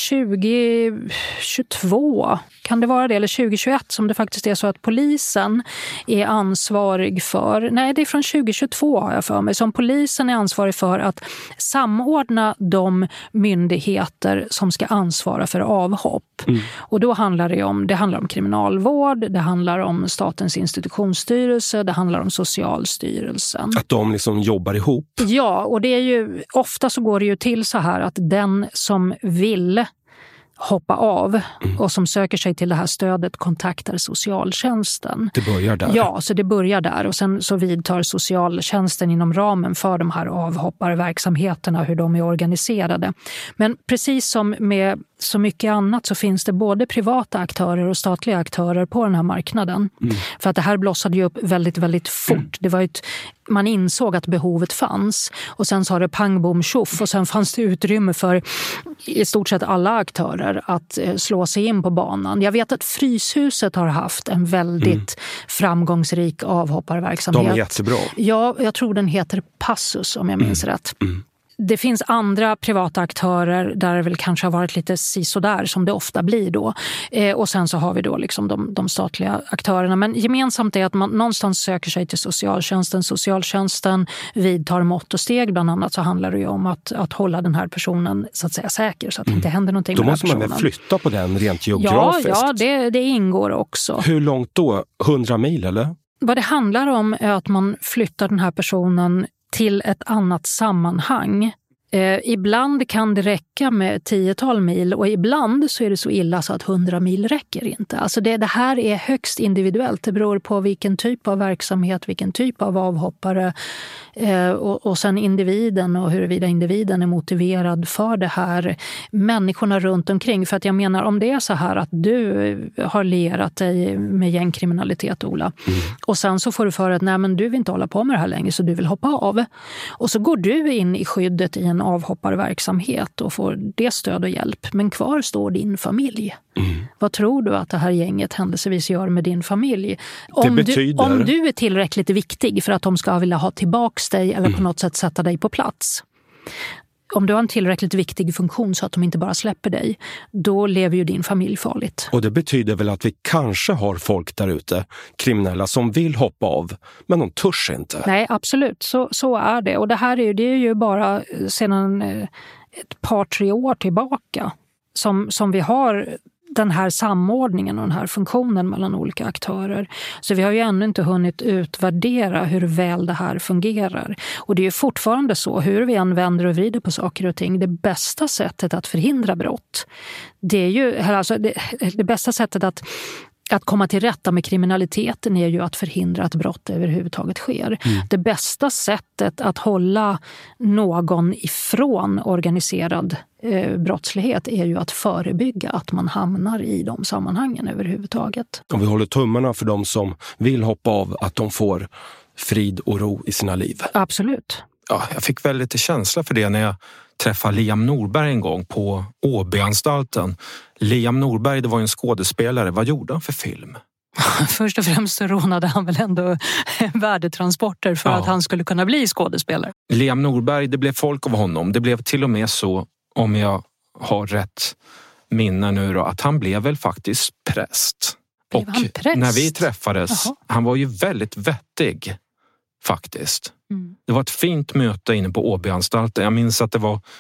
2022, kan det vara det, eller 2021 som det faktiskt är så att polisen är ansvarig för, nej det är från 2022 har jag för mig, som polisen är ansvarig för att samordna de myndigheter som ska ansvara för avhopp. Och då handlar det om kriminalvård, det handlar om Statens institutionsstyrelse, det handlar om Socialstyrelsen. Att de liksom jobbar ihop? Ja, och det är ju, ofta så går det ju till så här att den som vill hoppa av och som söker sig till det här stödet kontaktar socialtjänsten. Det börjar där? Ja, så det börjar där och sen så vidtar socialtjänsten inom ramen för de här avhopparverksamheterna hur de är organiserade. Men precis som med så mycket annat så finns det både privata aktörer och statliga aktörer på den här marknaden. För att det här blossade ju upp väldigt, väldigt fort. Det var man insåg att behovet fanns och sen så har det pang, bom, tjoff och sen fanns det utrymme för i stort sett alla aktörer att slå sig in på banan. Jag vet att Fryshuset har haft en väldigt framgångsrik avhopparverksamhet. De är jättebra. Ja, jag tror den heter Passus om jag minns rätt. Det finns andra privata aktörer där det väl kanske har varit lite sisådär som det ofta blir då. Och sen så har vi då liksom de statliga aktörerna. Men gemensamt är att man någonstans söker sig till socialtjänsten. Socialtjänsten vidtar mått och steg. Bland annat så handlar det ju om att hålla den här personen så att säga säker så att det inte händer någonting med den här personen. Då måste man väl flytta på den rent geografiskt? Ja, det ingår också. Hur långt då? 100 mil eller? Vad det handlar om är att man flyttar den här personen till ett annat sammanhang. Ibland kan det räcka med 10-tal mil och ibland så är det så illa så att 100 mil räcker inte. Alltså det här är högst individuellt. Det beror på vilken typ av verksamhet, vilken typ av avhoppare och sen individen och huruvida individen är motiverad för det här. Människorna runt omkring. För att jag menar om det är så här att du har lierat dig med gängkriminalitet, Ola, och sen så får du för att nej, men du vill inte hålla på med det här längre så du vill hoppa av. Och så går du in i skyddet i en avhopparverksamhet och får det stöd och hjälp. Men kvar står din familj. Vad tror du att det här gänget händelsevis gör med din familj? Om du är tillräckligt viktig för att de ska vilja ha tillbaks dig eller på något sätt sätta dig på plats. Om du har en tillräckligt viktig funktion så att de inte bara släpper dig, då lever ju din familj farligt. Och det betyder väl att vi kanske har folk där ute, kriminella, som vill hoppa av, men de törs inte. Nej, absolut. Så är det. Och det här är ju bara sedan ett par, 3 år tillbaka som vi har den här samordningen och den här funktionen mellan olika aktörer. Så vi har ju ännu inte hunnit utvärdera hur väl det här fungerar. Och det är ju fortfarande så, hur vi än vänder och vrider på saker och ting, det bästa sättet att förhindra brott, det är ju alltså det bästa sättet att komma till rätta med kriminaliteten är ju att förhindra att brott överhuvudtaget sker. Det bästa sättet att hålla någon ifrån organiserad brottslighet är ju att förebygga att man hamnar i de sammanhangen överhuvudtaget. Och vi håller tummarna för de som vill hoppa av, att de får frid och ro i sina liv. Absolut. Ja, jag fick väl lite känsla för det när jag träffade Liam Norberg en gång på Åbyanstalten. Liam Norberg, det var en skådespelare. Vad gjorde han för film? Först och främst så rånade han väl ändå värdetransporter för att han skulle kunna bli skådespelare. Liam Norberg, det blev folk av honom. Det blev till och med så, om jag har rätt minne nu då, att han blev väl faktiskt präst. Blev han präst? När vi träffades, han var ju väldigt vettig faktiskt. Det var ett fint möte inne på Åbyanstalten. Jag minns att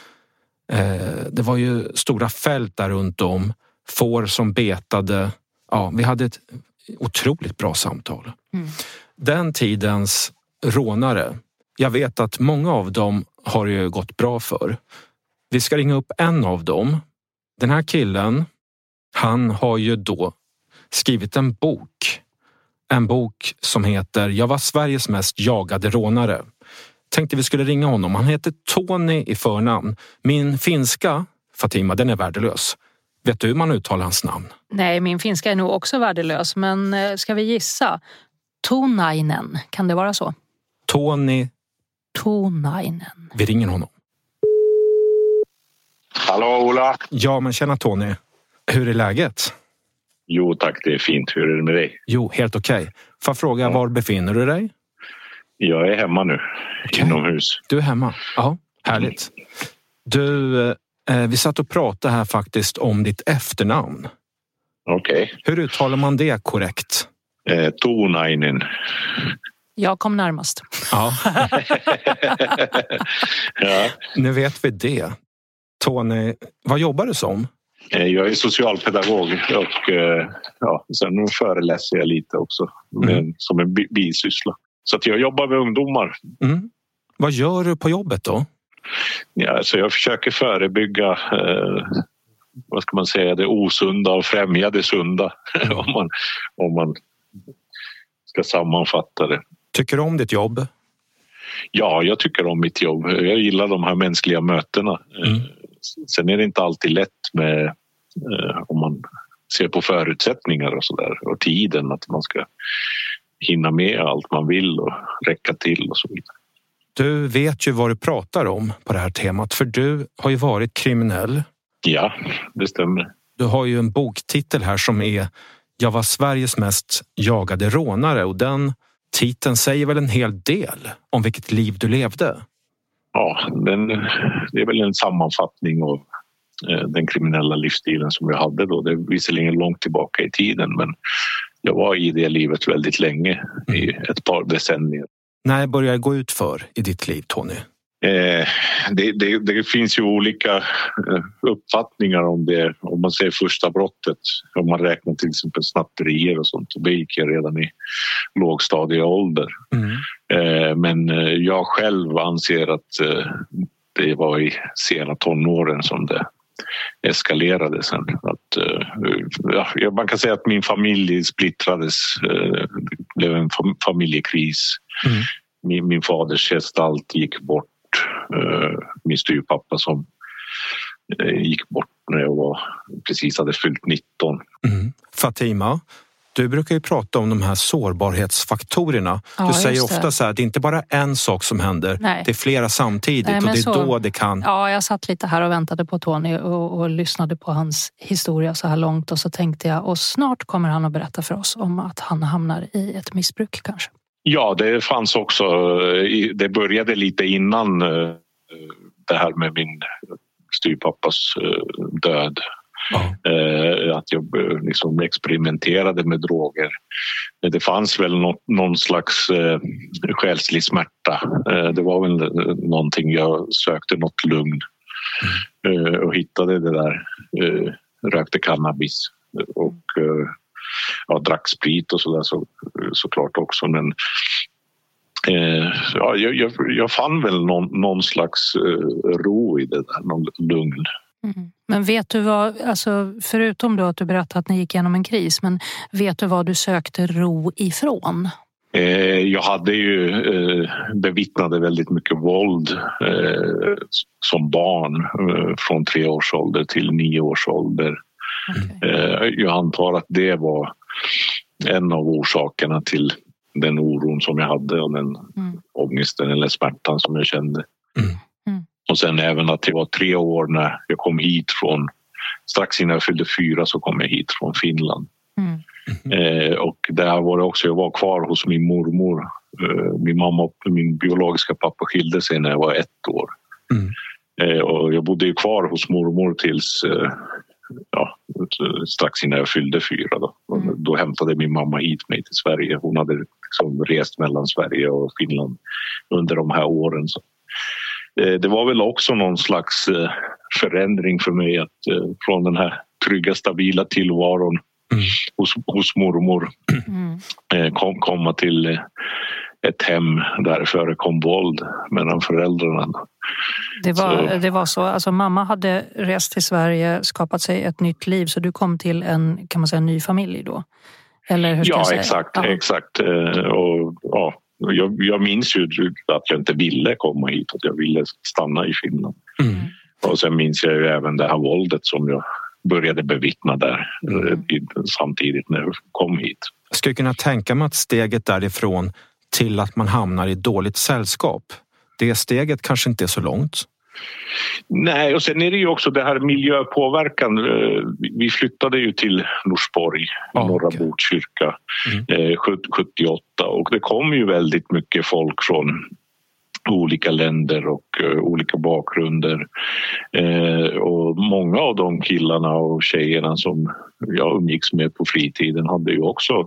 det var ju stora fält där runt om. Får som betade. Ja, vi hade ett otroligt bra samtal. Den tidens rånare, jag vet att många av dem har ju gått bra för. Vi ska ringa upp en av dem. Den här killen, han har ju då skrivit en bok. En bok som heter Jag var Sveriges mest jagade rånare. Tänkte vi skulle ringa honom. Han heter Tony i förnamn. Min finska, Fatima, den är värdelös. Vet du hur man uttalar hans namn? Nej, min finska är nog också värdelös. Men ska vi gissa? Tonainen, kan det vara så? Tony Tonainen. Vi ringer honom. Hallå Ola. Ja, men tjena Tony. Hur är läget? Jo tack, det är fint. Hur är det med dig? Jo, helt okej. Får jag fråga, var befinner du dig? Jag är hemma nu, inomhus. Du är hemma? Ja, härligt. Du, vi satt och pratade här faktiskt om ditt efternamn. Okej. Hur uttalar man det korrekt? Tonainen. Jag kom närmast. Ja. Ja. Nu vet vi det. Tony, vad jobbar du som? Jag är socialpedagog och sen föreläser jag lite också som en bisyssla. Så att jag jobbar med ungdomar. Vad gör du på jobbet då? Ja, så jag försöker förebygga vad ska man säga, det osunda och främja det sunda om man ska sammanfatta det. Tycker du om ditt jobb? Ja, jag tycker om mitt jobb. Jag gillar de här mänskliga mötena. Sen är det inte alltid lätt med om man ser på förutsättningar och sådär och tiden, att man ska hinna med allt man vill och räcka till och så vidare. Du vet ju vad du pratar om på det här temat, för du har ju varit kriminell. Ja, det stämmer. Du har ju en boktitel här som är "Jag var Sveriges mest jagade rånare", och den titeln säger väl en hel del om vilket liv du levde? Ja, det är väl en sammanfattning av den kriminella livsstilen som jag hade då. Det är visserligen långt tillbaka i tiden, men jag var i det livet väldigt länge, i ett par decennier. När började det gå ut för i ditt liv, Tony? Det finns ju olika uppfattningar om det. Om man säger första brottet, om man räknar till exempel snatterier och sånt, det gick jag redan i lågstadieålder. Men jag själv anser att det var i sena tonåren som det eskalerade sen. Man kan säga att min familj splittrades, det blev en familjekris. Min faders gestalt gick bort. Min styvpappa som gick bort när jag precis hade fyllt 19. Fatima, du brukar ju prata om de här sårbarhetsfaktorerna. Ja, du säger ofta så här, det är inte bara en sak som händer, det är flera samtidigt. Nej, och det är då det kan... Ja, jag satt lite här och väntade på Tony och lyssnade på hans historia så här långt, och så tänkte jag, och snart kommer han att berätta för oss om att han hamnar i ett missbruk kanske. Ja, det fanns också. Det började lite innan det här med min styvpappas död. Att jag liksom experimenterade med droger. Det fanns väl någon slags själslig smärta. Det var väl någonting, jag sökte något lugn och hittade det där. Rökte cannabis och drack sprit och sådär såklart också, men jag fann väl någon slags ro i det där, någon lugn. Men vet du vad, alltså förutom då att du berättade att ni gick igenom en kris, men vet du vad du sökte ro ifrån? Jag hade ju bevittnade väldigt mycket våld som barn från 3 års ålder till 9 års ålder. Jag antar att det var en av orsakerna till den oron som jag hade och den ångesten eller smärtan som jag kände. Och sen även att det var 3 år när jag kom hit från, strax innan jag fyllde 4 så kom jag hit från Finland. Och där var det också, jag var kvar hos min mormor. Min mamma och min biologiska pappa skilde sig när jag var 1 år. Och jag bodde ju kvar hos mormor tills strax innan jag fyllde 4 då. Då hämtade min mamma hit mig till Sverige. Hon hade liksom rest mellan Sverige och Finland under de här åren. Så det var väl också någon slags förändring för mig att från den här trygga, stabila tillvaron hos mormor komma till ett hem där det förekom våld mellan föräldrarna. Det var så. Alltså, mamma hade rest till Sverige, skapat sig ett nytt liv, så du kom till en, kan man säga, en ny familj då? Eller hur ska jag säga? Exakt. Och jag minns ju att jag inte ville komma hit, att jag ville stanna i Finland. Och sen minns jag ju även det här våldet som jag började bevittna där samtidigt när jag kom hit. Jag skulle kunna tänka mig att steget därifrån till att man hamnar i dåligt sällskap, det steget kanske inte är så långt. Nej, och sen är det ju också det här miljöpåverkan. Vi flyttade ju till Norsborg, norra Botkyrka, 78, och det kom ju väldigt mycket folk från olika länder och olika bakgrunder. Och många av de killarna och tjejerna som jag umgicks med på fritiden hade ju också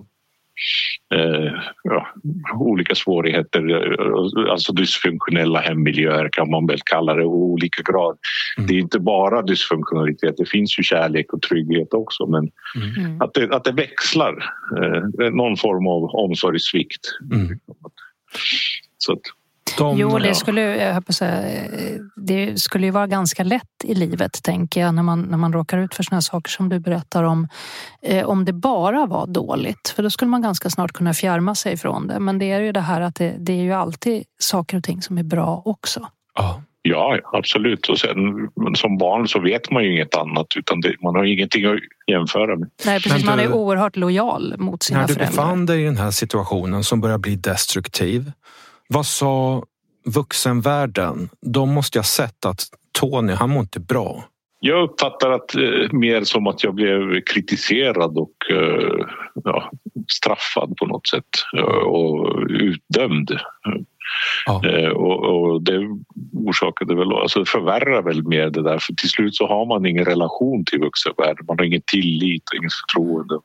olika svårigheter, alltså dysfunktionella hemmiljöer kan man väl kalla det, och olika grad. Det är inte bara dysfunktionalitet, det finns ju kärlek och trygghet också, men att det växlar, någon form av omsorgssvikt. Så att... Det skulle ju vara ganska lätt i livet, tänker jag, när man råkar ut för såna här saker som du berättar om det bara var dåligt. För då skulle man ganska snart kunna fjärma sig ifrån det. Men det är ju det här att det är ju alltid saker och ting som är bra också. Ja, absolut. Och sen som barn så vet man ju inget annat, utan man har ingenting att jämföra med. Nej, precis. Man är oerhört lojal mot sina föräldrar. När du befann dig i den här situationen som börjar bli destruktiv, vad sa vuxenvärlden? De måste jag ha sett att Tony, han mår inte bra. Jag uppfattar att mer som att jag blev kritiserad och straffad på något sätt och utdömd. Och det orsakade väl, alltså förvärrar väl mer det där, för till slut så har man ingen relation till vuxenvärlden, man har ingen tillit och ingen förtroende.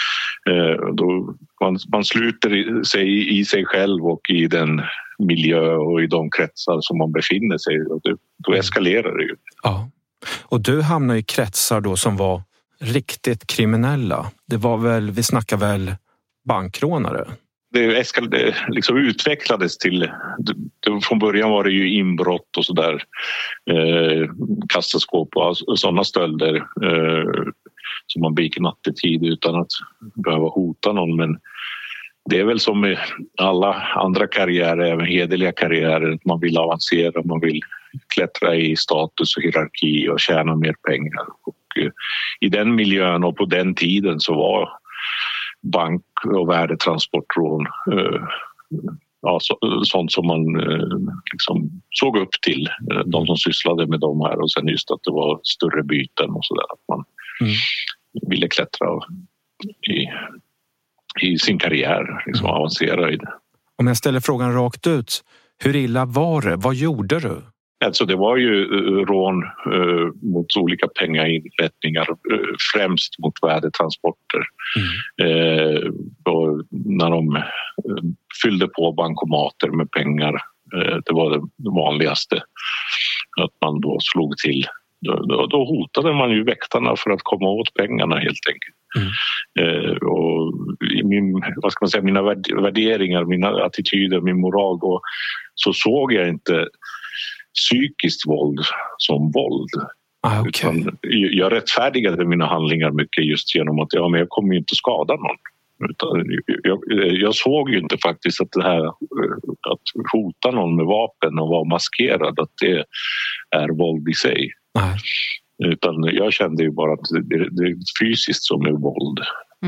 Man sluter sig i sig själv och i den miljö och i de kretsar som man befinner sig i, och då eskalerar det ju. Ja. Och du hamnar i kretsar då som var riktigt kriminella. Det var väl, vi snackar väl bankrånare? Det liksom utvecklades till, från början var det ju inbrott och sådär, kassaskåp och sådana stölder som man begick nattetid utan att behöva hota någon. Men det är väl som med alla andra karriärer, även hederliga karriärer, att man vill avancera, man vill klättra i status och hierarki och tjäna mer pengar. Och i den miljön och på den tiden så var bank- och värdetransportrån sånt som man liksom såg upp till, de som sysslade med dem här, och sen just att det var större byten och sådär, att man ville klättra i sin karriär, liksom avancera i det. Om jag ställer frågan rakt ut, hur illa var det? Vad gjorde du? Alltså det var ju rån mot olika pengainrättningar, främst mot värdetransporter. När de fyllde på bankomater med pengar, det var det vanligaste, att man då slog till. Då hotade man ju väktarna för att komma åt pengarna helt enkelt. Och i mina värderingar, mina attityder, min moral då, så såg jag inte psykiskt våld som våld. Utan jag rättfärdigade mina handlingar mycket just genom att jag kommer ju inte skada någon. Utan jag såg ju inte faktiskt att det här att hota någon med vapen och vara maskerad, att det är våld i sig. Utan jag kände ju bara att det är fysiskt som är våld.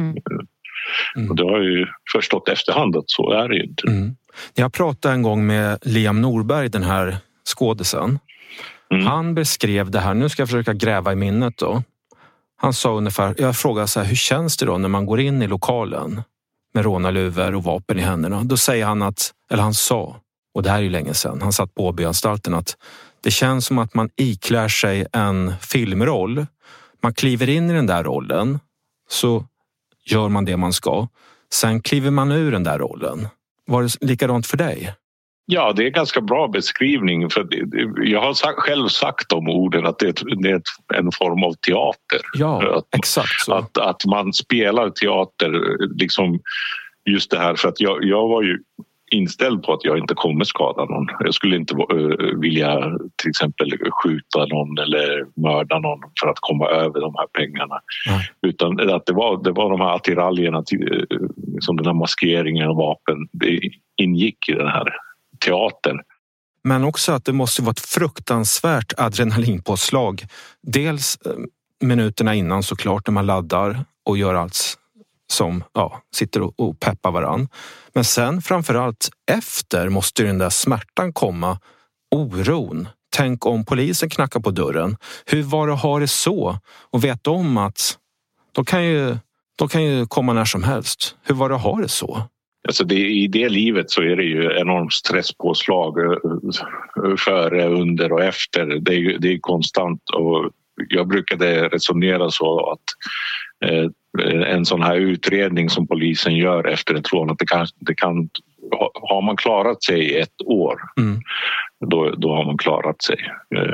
Och det har jag ju förstått efterhand att så är det ju inte. Jag pratade en gång med Liam Norberg, den här skådisen. Han beskrev det här, nu ska jag försöka gräva i minnet då. Han sa ungefär, jag frågade så här, hur känns det då när man går in i lokalen med rånarluvor och vapen i händerna? Då säger han sa, och det här är ju länge sedan, han satt på Åbyanstalten, att det känns som att man iklär sig en filmroll. Man kliver in i den där rollen, så gör man det man ska. Sen kliver man ur den där rollen. Var det likadant för dig? Ja, det är en ganska bra beskrivning. För jag har själv sagt de orden att det är en form av teater. Ja, exakt så. Att man spelar teater, liksom just det här. För att jag var ju inställd på att jag inte kommer skada någon. Jag skulle inte vilja till exempel skjuta någon eller mörda någon för att komma över de här pengarna. Utan att det var de här attiraljerna, som den här maskeringen och vapen, det ingick i den här teatern. Men också att det måste vara ett fruktansvärt adrenalinpåslag. Dels minuterna innan såklart, när man laddar och gör allt som sitter och peppar varann. Men sen framförallt efter måste den där smärtan komma, oron. Tänk om polisen knackar på dörren. Hur var det att ha det så? Och vet om att de kan ju komma när som helst. Hur var det att ha det så? Alltså i det livet så är det ju enormt stresspåslag före, under och efter. Det är konstant, och jag brukade resonera så att en sån här utredning som polisen gör efter ett rån, att det kan har man klarat sig i 1 år, då har man klarat sig.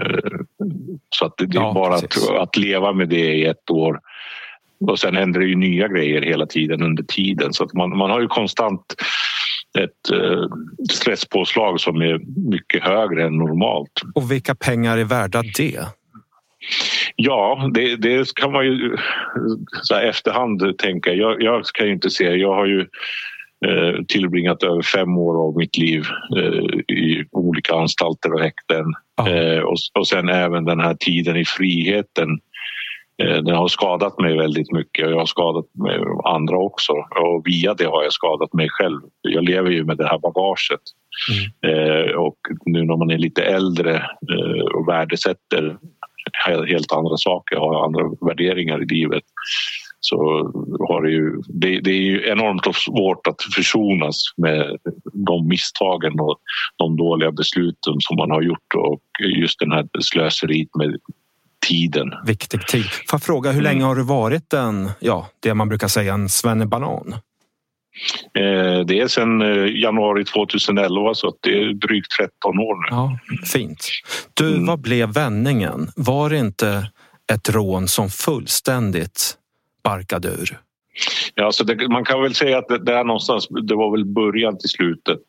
Så att det är bara att leva med det i 1 år. Och sen händer det ju nya grejer hela tiden under tiden, så att man har ju konstant ett stresspåslag som är mycket högre än normalt. Och vilka pengar är värda det? Ja, det kan man ju så här efterhand tänka. Jag kan ju inte se. Jag har ju tillbringat över 5 år av mitt liv i olika anstalter och häkten. Och sen även den här tiden i friheten. Den har skadat mig väldigt mycket och jag har skadat mig andra också. Och via det har jag skadat mig själv. Jag lever ju med det här bagaget. Och nu när man är lite äldre och värdesätter helt andra saker, har andra värderingar i livet, så har det är ju enormt svårt att försonas med de misstagen och de dåliga besluten som man har gjort och just den här slöseriet med tiden. Viktig tid. Får jag fråga, hur länge har du varit det man brukar säga en svennebanan? Det är sedan januari 2011, så att det är drygt 13 år nu. Ja, fint. Du, vad blev vändningen? Var det inte ett rån som fullständigt barkade ur? Ja, alltså man kan väl säga att det är någonstans, det var väl början till slutet.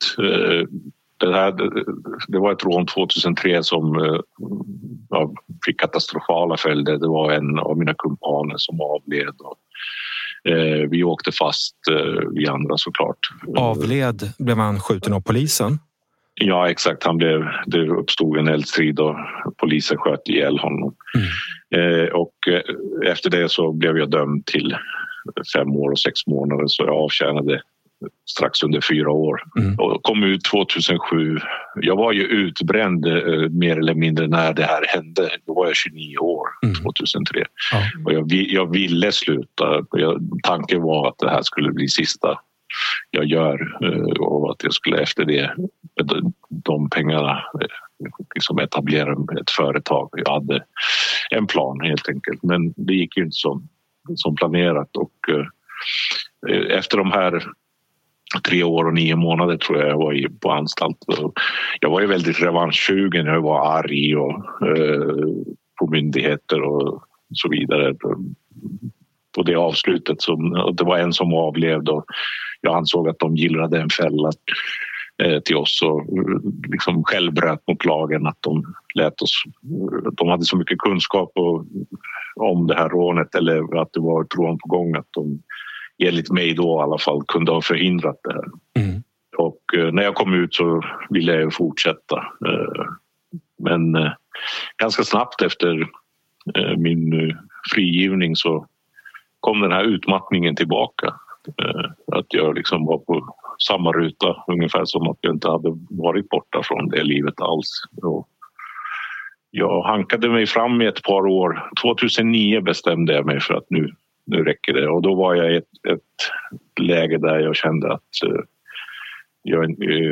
Det var ett rån 2003 som fick katastrofala följder. Det var en av mina kumpaner som avled och vi åkte fast, vi andra såklart. Avled? Blev han skjuten av polisen? Ja, exakt. Det uppstod en eldstrid och polisen sköt ihjäl honom. Och efter det så blev jag dömd till 5 år och 6 månader, så jag avtjänade strax under 4 år och kom ut 2007. Jag var ju utbränd mer eller mindre när det här hände. Då var jag 29 år 2003 och jag ville sluta. Tanken var att det här skulle bli sista jag gör och att jag skulle efter det de pengarna liksom etablera ett företag. Jag hade en plan helt enkelt, men det gick ju inte som planerat, och efter de här 3 år och 9 månader tror jag var på anstalt. Jag var ju väldigt revanschsugen, jag var arg och på myndigheter och så vidare. På det avslutet det var en som avlevde och jag ansåg att de gillrade en fälla till oss och liksom själv bröt mot lagen, att de lät oss, de hade så mycket kunskap om det här rånet, eller att det var ett rån på gång, att de enligt mig då i alla fall kunde ha förhindrat det här. Och när jag kom ut så ville jag fortsätta. Men ganska snabbt efter min frigivning så kom den här utmattningen tillbaka. Att jag liksom var på samma ruta, ungefär som att jag inte hade varit borta från det livet alls. Och jag hankade mig fram i ett par år. 2009 bestämde jag mig för att nu räcker det. Och då var jag i ett läge där jag kände att jag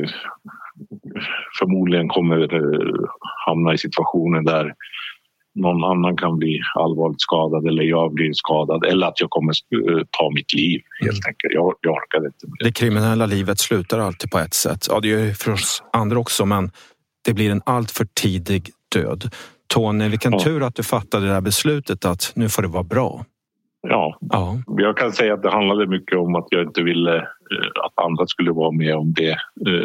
förmodligen kommer hamna i situationen där någon annan kan bli allvarligt skadad eller jag blir skadad, eller att jag kommer ta mitt liv helt enkelt. Jag orkade inte med det. Det kriminella livet slutar alltid på ett sätt. Ja, det är ju för oss andra också, men det blir en alltför tidig död. Tony, vilken tur att du fattade det här beslutet att nu får det vara bra. Ja, jag kan säga att det handlade mycket om att jag inte ville att andra skulle vara med om det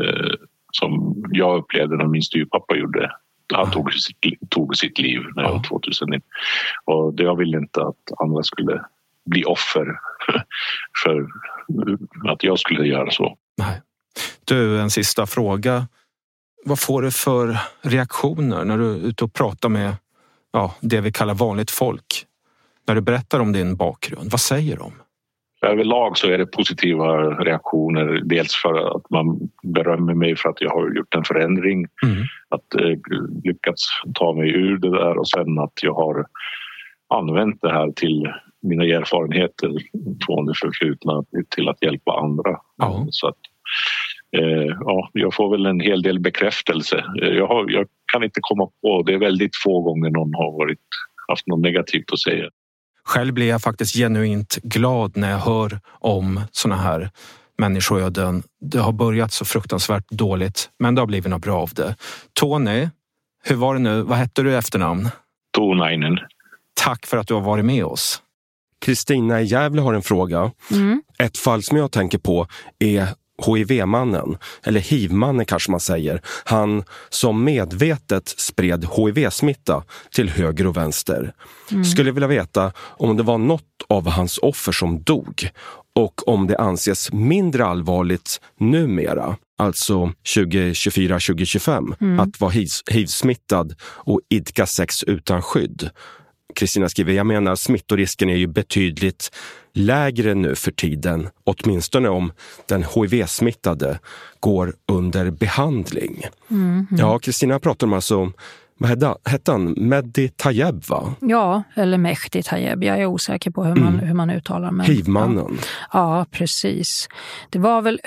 som jag upplevde när min styrpappa gjorde. Han tog sitt liv när jag var 2009. Och jag ville inte att andra skulle bli offer för att jag skulle göra så. Nej. Du, en sista fråga. Vad får du för reaktioner när du är ute och pratar med det vi kallar vanligt folk? När du berättar om din bakgrund, vad säger de? Överlag så är det positiva reaktioner. Dels för att man berömmer mig för att jag har gjort en förändring. Att lyckats ta mig ur det där, och sen att jag har använt det här till mina erfarenheter från det förflutna till att hjälpa andra. Så att jag får väl en hel del bekräftelse. Jag kan inte komma på, det är väldigt få gånger någon har haft något negativt att säga. Själv blir jag faktiskt genuint glad när jag hör om såna här människoöden. Det har börjat så fruktansvärt dåligt, men det har blivit något bra av det. Tony, hur var det nu? Vad hette du i efternamn? Tonainen. Tack för att du har varit med oss. Kristina i Gävle har en fråga. Ett fall som jag tänker på är HIV-mannen, eller HIV-mannen kanske man säger, han som medvetet spred HIV-smitta till höger och vänster. Skulle vilja veta om det var något av hans offer som dog och om det anses mindre allvarligt numera, alltså 2024-2025, att vara HIV-smittad och idka sex utan skydd. Kristina skriver, jag menar smittorisken är ju betydligt lägre nu för tiden, åtminstone om den HIV-smittade går under behandling. Ja, Kristina pratar om alltså, vad hette han? Mehdi Tayeb, va? Ja, eller Mehdi Tayeb. Jag är osäker på hur man uttalar. Men, HIV-mannen. Ja, precis. Det var väl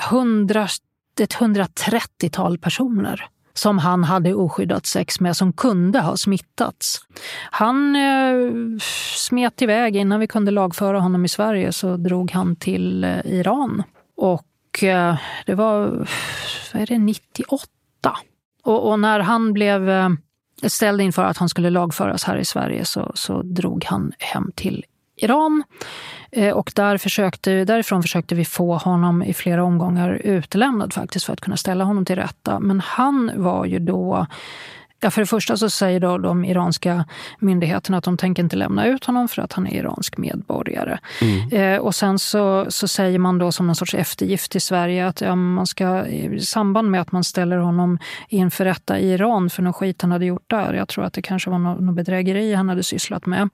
130-tal personer som han hade oskyddat sex med, som kunde ha smittats. Han smet iväg. Innan vi kunde lagföra honom i Sverige så drog han till Iran. Och det var 98. Och när han blev ställd inför att han skulle lagföras här i Sverige så drog han hem till Iran. Och därifrån försökte vi få honom i flera omgångar utlämnad faktiskt för att kunna ställa honom till rätta. Men han var ju då... Ja, för det första så säger då de iranska myndigheterna att de tänker inte lämna ut honom för att han är iransk medborgare. Och sen så säger man då som en sorts eftergift till Sverige att man ska, i samband med att man ställer honom inför rätta i Iran för något skit han hade gjort där, jag tror att det kanske var något bedrägeri han hade sysslat med,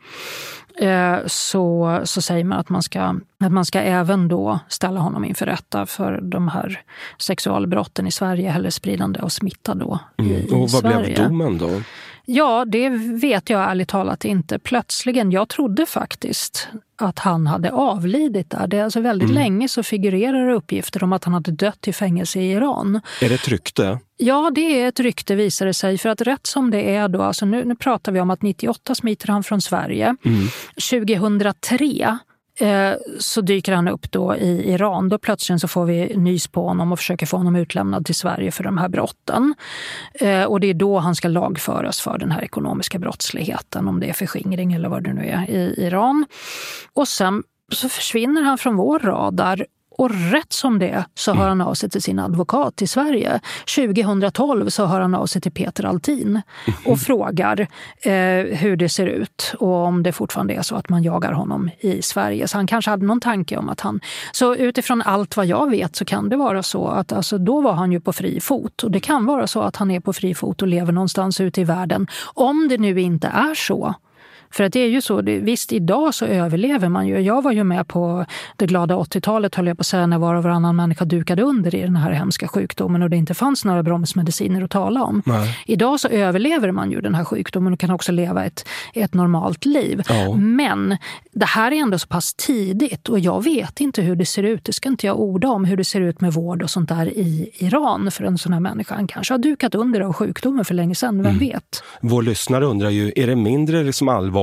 så säger man att man ska även då ställa honom inför rätta för de här sexualbrotten i Sverige, eller spridande och smitta då i och vad Sverige. Blev domen då? Ja, det vet jag ärligt talat inte. Plötsligen, jag trodde faktiskt att han hade avlidit där. Det är alltså väldigt länge så figurerar uppgifter om att han hade dött i fängelse i Iran. Är det ett rykte? Ja, det är ett rykte visar det sig. För att rätt som det är då, alltså nu pratar vi om att 98 smiter han från Sverige. 2003 så dyker han upp då i Iran. Då plötsligt så får vi nys på honom och försöker få honom utlämnad till Sverige för de här brotten. Och det är då han ska lagföras för den här ekonomiska brottsligheten, om det är förskingring eller vad det nu är i Iran. Och sen så försvinner han från vår radar. Och rätt som det så hör han av sig till sin advokat i Sverige. 2012 så hör han av sig till Peter Altin och frågar hur det ser ut och om det fortfarande är så att man jagar honom i Sverige. Så han kanske hade någon tanke om att han... Så utifrån allt vad jag vet så kan det vara så att alltså, då var han ju på fri fot. Och det kan vara så att han är på fri fot och lever någonstans ute i världen. Om det nu inte är så. För att det är ju så, visst idag så överlever man ju. Jag var ju med på det glada 80-talet, höll jag på att säga, när var och varannan människa dukade under i den här hemska sjukdomen och det inte fanns några bromsmediciner att tala om. Nej. Idag så överlever man ju den här sjukdomen och kan också leva ett normalt liv. Ja. Men det här är ändå så pass tidigt och jag vet inte hur det ser ut. Det ska inte jag orda om hur det ser ut med vård och sånt där i Iran för en sån här människa. Han kanske har dukat under av sjukdomen för länge sedan, vem vet? Vår lyssnare undrar ju, är det mindre liksom allvarligt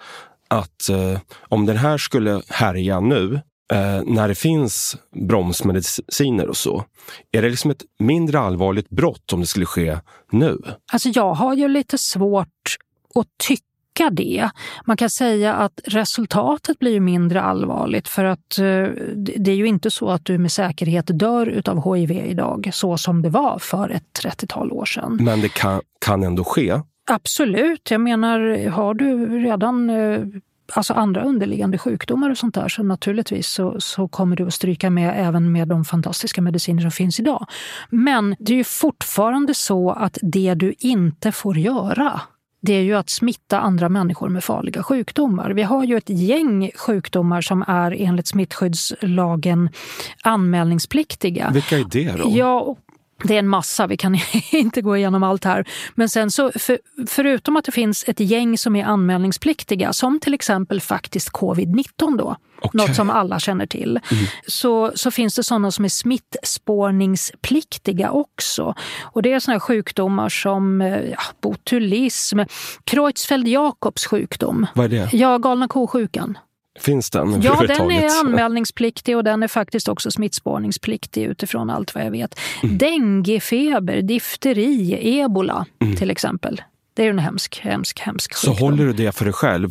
att om den här skulle härja nu när det finns bromsmediciner och så, är det liksom ett mindre allvarligt brott om det skulle ske nu? Alltså jag har ju lite svårt att tycka det. Man kan säga att resultatet blir ju mindre allvarligt för att det är ju inte så att du med säkerhet dör utav HIV idag så som det var för ett 30-tal år sedan. Men det kan ändå ske? Absolut. Jag menar, har du redan alltså andra underliggande sjukdomar och sånt där så naturligtvis så kommer du att stryka med även med de fantastiska mediciner som finns idag. Men det är ju fortfarande så att det du inte får göra, det är ju att smitta andra människor med farliga sjukdomar. Vi har ju ett gäng sjukdomar som är enligt smittskyddslagen anmälningspliktiga. Vilka är det då? Ja, det är en massa, vi kan inte gå igenom allt här. Men sen så, förutom att det finns ett gäng som är anmälningspliktiga, som till exempel faktiskt covid-19 då, något som alla känner till, så finns det sådana som är smittspårningspliktiga också. Och det är sådana sjukdomar som botulism, Creutzfeldt-Jakobs sjukdom. Vad är det? Ja, galna ko-sjukan. Finns den? Ja, den är anmälningspliktig och den är faktiskt också smittspårningspliktig utifrån allt vad jag vet. Denguefeber, difteri, ebola till exempel. Det är ju en hemsk Så sjukdom. håller du det för dig själv?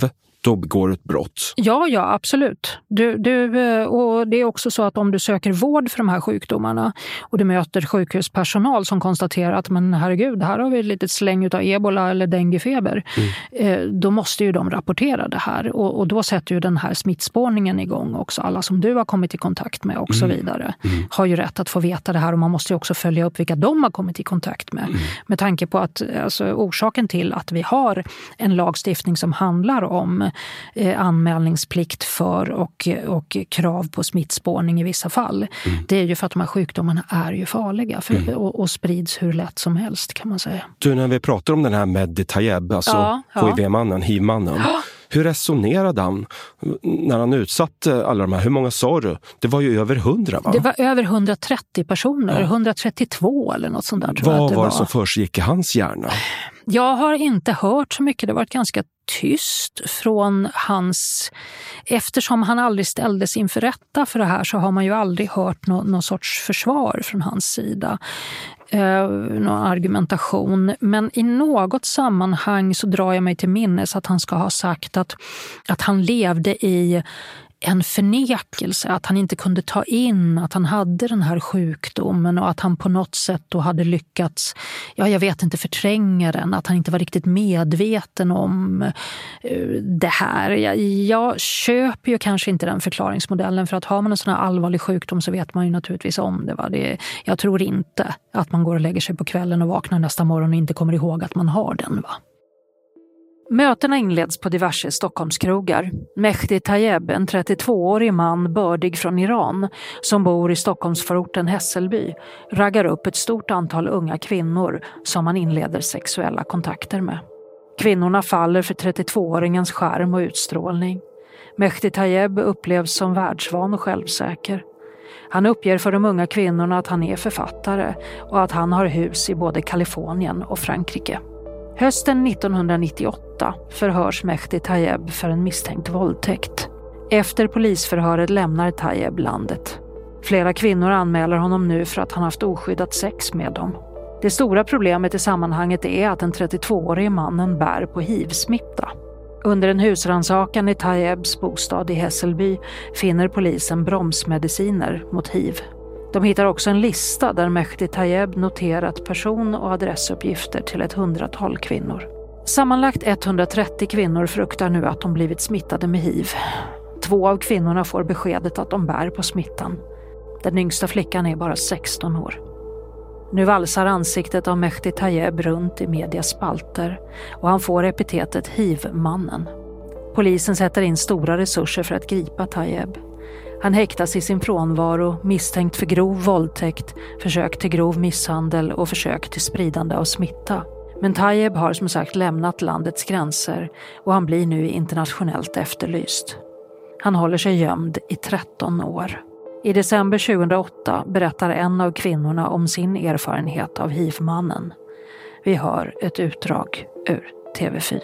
då begår du ett brott. Ja, absolut. Och det är också så att om du söker vård för de här sjukdomarna och du möter sjukhuspersonal som konstaterar att men herregud, här har vi ett litet släng utav ebola eller denguefeber, då måste ju de rapportera det här. Och då sätter ju den här smittspårningen igång också. Alla som du har kommit i kontakt med och så vidare har ju rätt att få veta det här, och man måste ju också följa upp vilka de har kommit i kontakt med. Med tanke på att alltså, orsaken till att vi har en lagstiftning som handlar om anmälningsplikt för och krav på smittspårning i vissa fall. Det är ju för att de här sjukdomarna är ju farliga och sprids hur lätt som helst, kan man säga. Du, när vi pratar om den här Mehdi Tayeb, alltså HIV-mannen, HIV-mannen. Hur resonerade han när han utsatte alla de här? Hur många sa du? Det var ju över 100, va? Det var över 130 personer, 132 eller något sånt där, tror jag. Vad var det som försiggick i hans hjärna? Jag har inte hört så mycket. Det var ganska tyst från hans... Eftersom han aldrig ställdes inför rätta för det här så har man ju aldrig hört någon sorts försvar från hans sida. Någon argumentation. Men i något sammanhang så drar jag mig till minnes att han ska ha sagt att han levde i en förnekelse, att han inte kunde ta in att han hade den här sjukdomen och att han på något sätt då hade lyckats, jag vet inte, förtränga den, att han inte var riktigt medveten om det här. Jag köper ju kanske inte den förklaringsmodellen, för att har man en sån här allvarlig sjukdom så vet man ju naturligtvis om det. Va? Jag tror inte att man går och lägger sig på kvällen och vaknar nästa morgon och inte kommer ihåg att man har den, va? Mötena inleds på diverse Stockholmskrogar. Mehdi Tayeb, en 32-årig man bördig från Iran som bor i Stockholmsförorten Hässelby, raggar upp ett stort antal unga kvinnor som han inleder sexuella kontakter med. Kvinnorna faller för 32-åringens charm och utstrålning. Mehdi Tayeb upplevs som världsvan och självsäker. Han uppger för de unga kvinnorna att han är författare och att han har hus i både Kalifornien och Frankrike. Hösten 1998 förhörs Mehdi Tayeb för en misstänkt våldtäkt. Efter polisförhöret lämnar Tayeb landet. Flera kvinnor anmäler honom nu för att han haft oskyddat sex med dem. Det stora problemet i sammanhanget är att den 32-årige mannen bär på HIV-smitta. Under en husrannsakan i Tayebs bostad i Hässelby finner polisen bromsmediciner mot HIV. De hittar också en lista där Mehdi Tayeb noterat person- och adressuppgifter till ett 100-tal kvinnor. Sammanlagt 130 kvinnor fruktar nu att de blivit smittade med HIV. 2 av kvinnorna får beskedet att de bär på smittan. Den yngsta flickan är bara 16 år. Nu valsar ansiktet av Mehdi Tayeb runt i medias spalter och han får epitetet HIV-mannen. Polisen sätter in stora resurser för att gripa Tayeb. Han häktas i sin frånvaro misstänkt för grov våldtäkt, försök till grov misshandel och försök till spridande av smitta. Men Tayeb har som sagt lämnat landets gränser och han blir nu internationellt efterlyst. Han håller sig gömd i 13 år. I december 2008 berättar en av kvinnorna om sin erfarenhet av HIV-mannen. Vi hör ett utdrag ur TV4.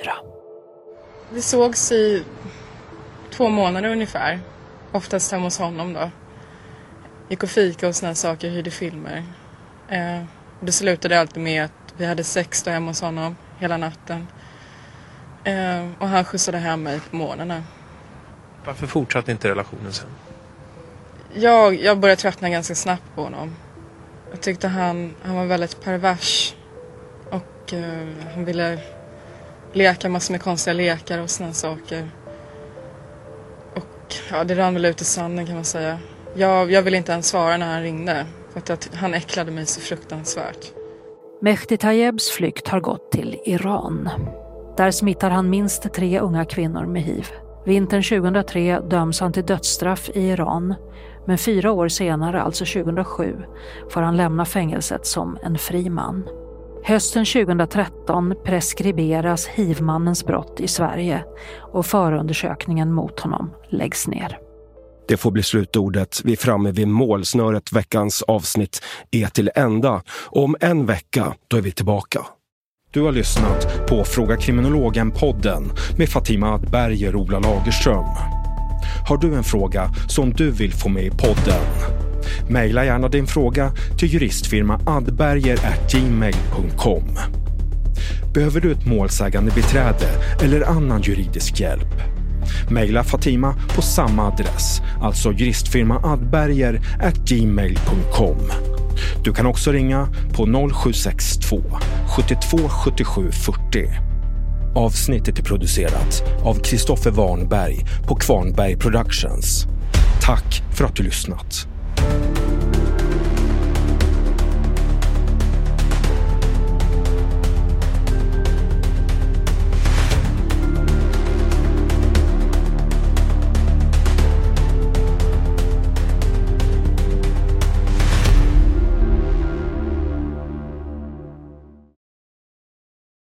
Vi sågs i 2 månader ungefär. Oftast hemma hos honom då. Gick och fika och såna saker, hyrde filmer. Det slutade alltid med att vi hade sex då hemma hos honom hela natten. Och han skjutsade hem mig på morgnarna. Varför fortsatte inte relationen sen? Jag började tröttna ganska snabbt på honom. Jag tyckte han var väldigt pervers. Och han ville leka massor med konstiga lekar och såna saker. Ja, det rann väl ut i sanden kan man säga. Jag ville inte ens svara när han ringde. För att han äcklade mig så fruktansvärt. Mehdi Tayebs flykt har gått till Iran. Där smittar han minst 3 unga kvinnor med HIV. Vintern 2003 döms han till dödsstraff i Iran. Men 4 år senare, alltså 2007, får han lämna fängelset som en fri man. Hösten 2013 preskriberas HIV-mannens brott i Sverige och förundersökningen mot honom läggs ner. Det får bli slutordet. Vi är framme vid målsnöret. Veckans avsnitt är till ända. Om en vecka, då är vi tillbaka. Du har lyssnat på Fråga Kriminologen-podden med Fatima Adberger och Ola Lagerström. Har du en fråga som du vill få med i podden? Maila gärna din fråga till juristfirma adberger@gmail.com. Behöver du ett målsägande beträde eller annan juridisk hjälp? Maila Fatima på samma adress, alltså juristfirmaadberger@gmail.com. Du kan också ringa på 0762 72 77 40. Avsnittet är producerat av Kristoffer Warnberg på Kvarnberg Productions. Tack för att du lyssnat.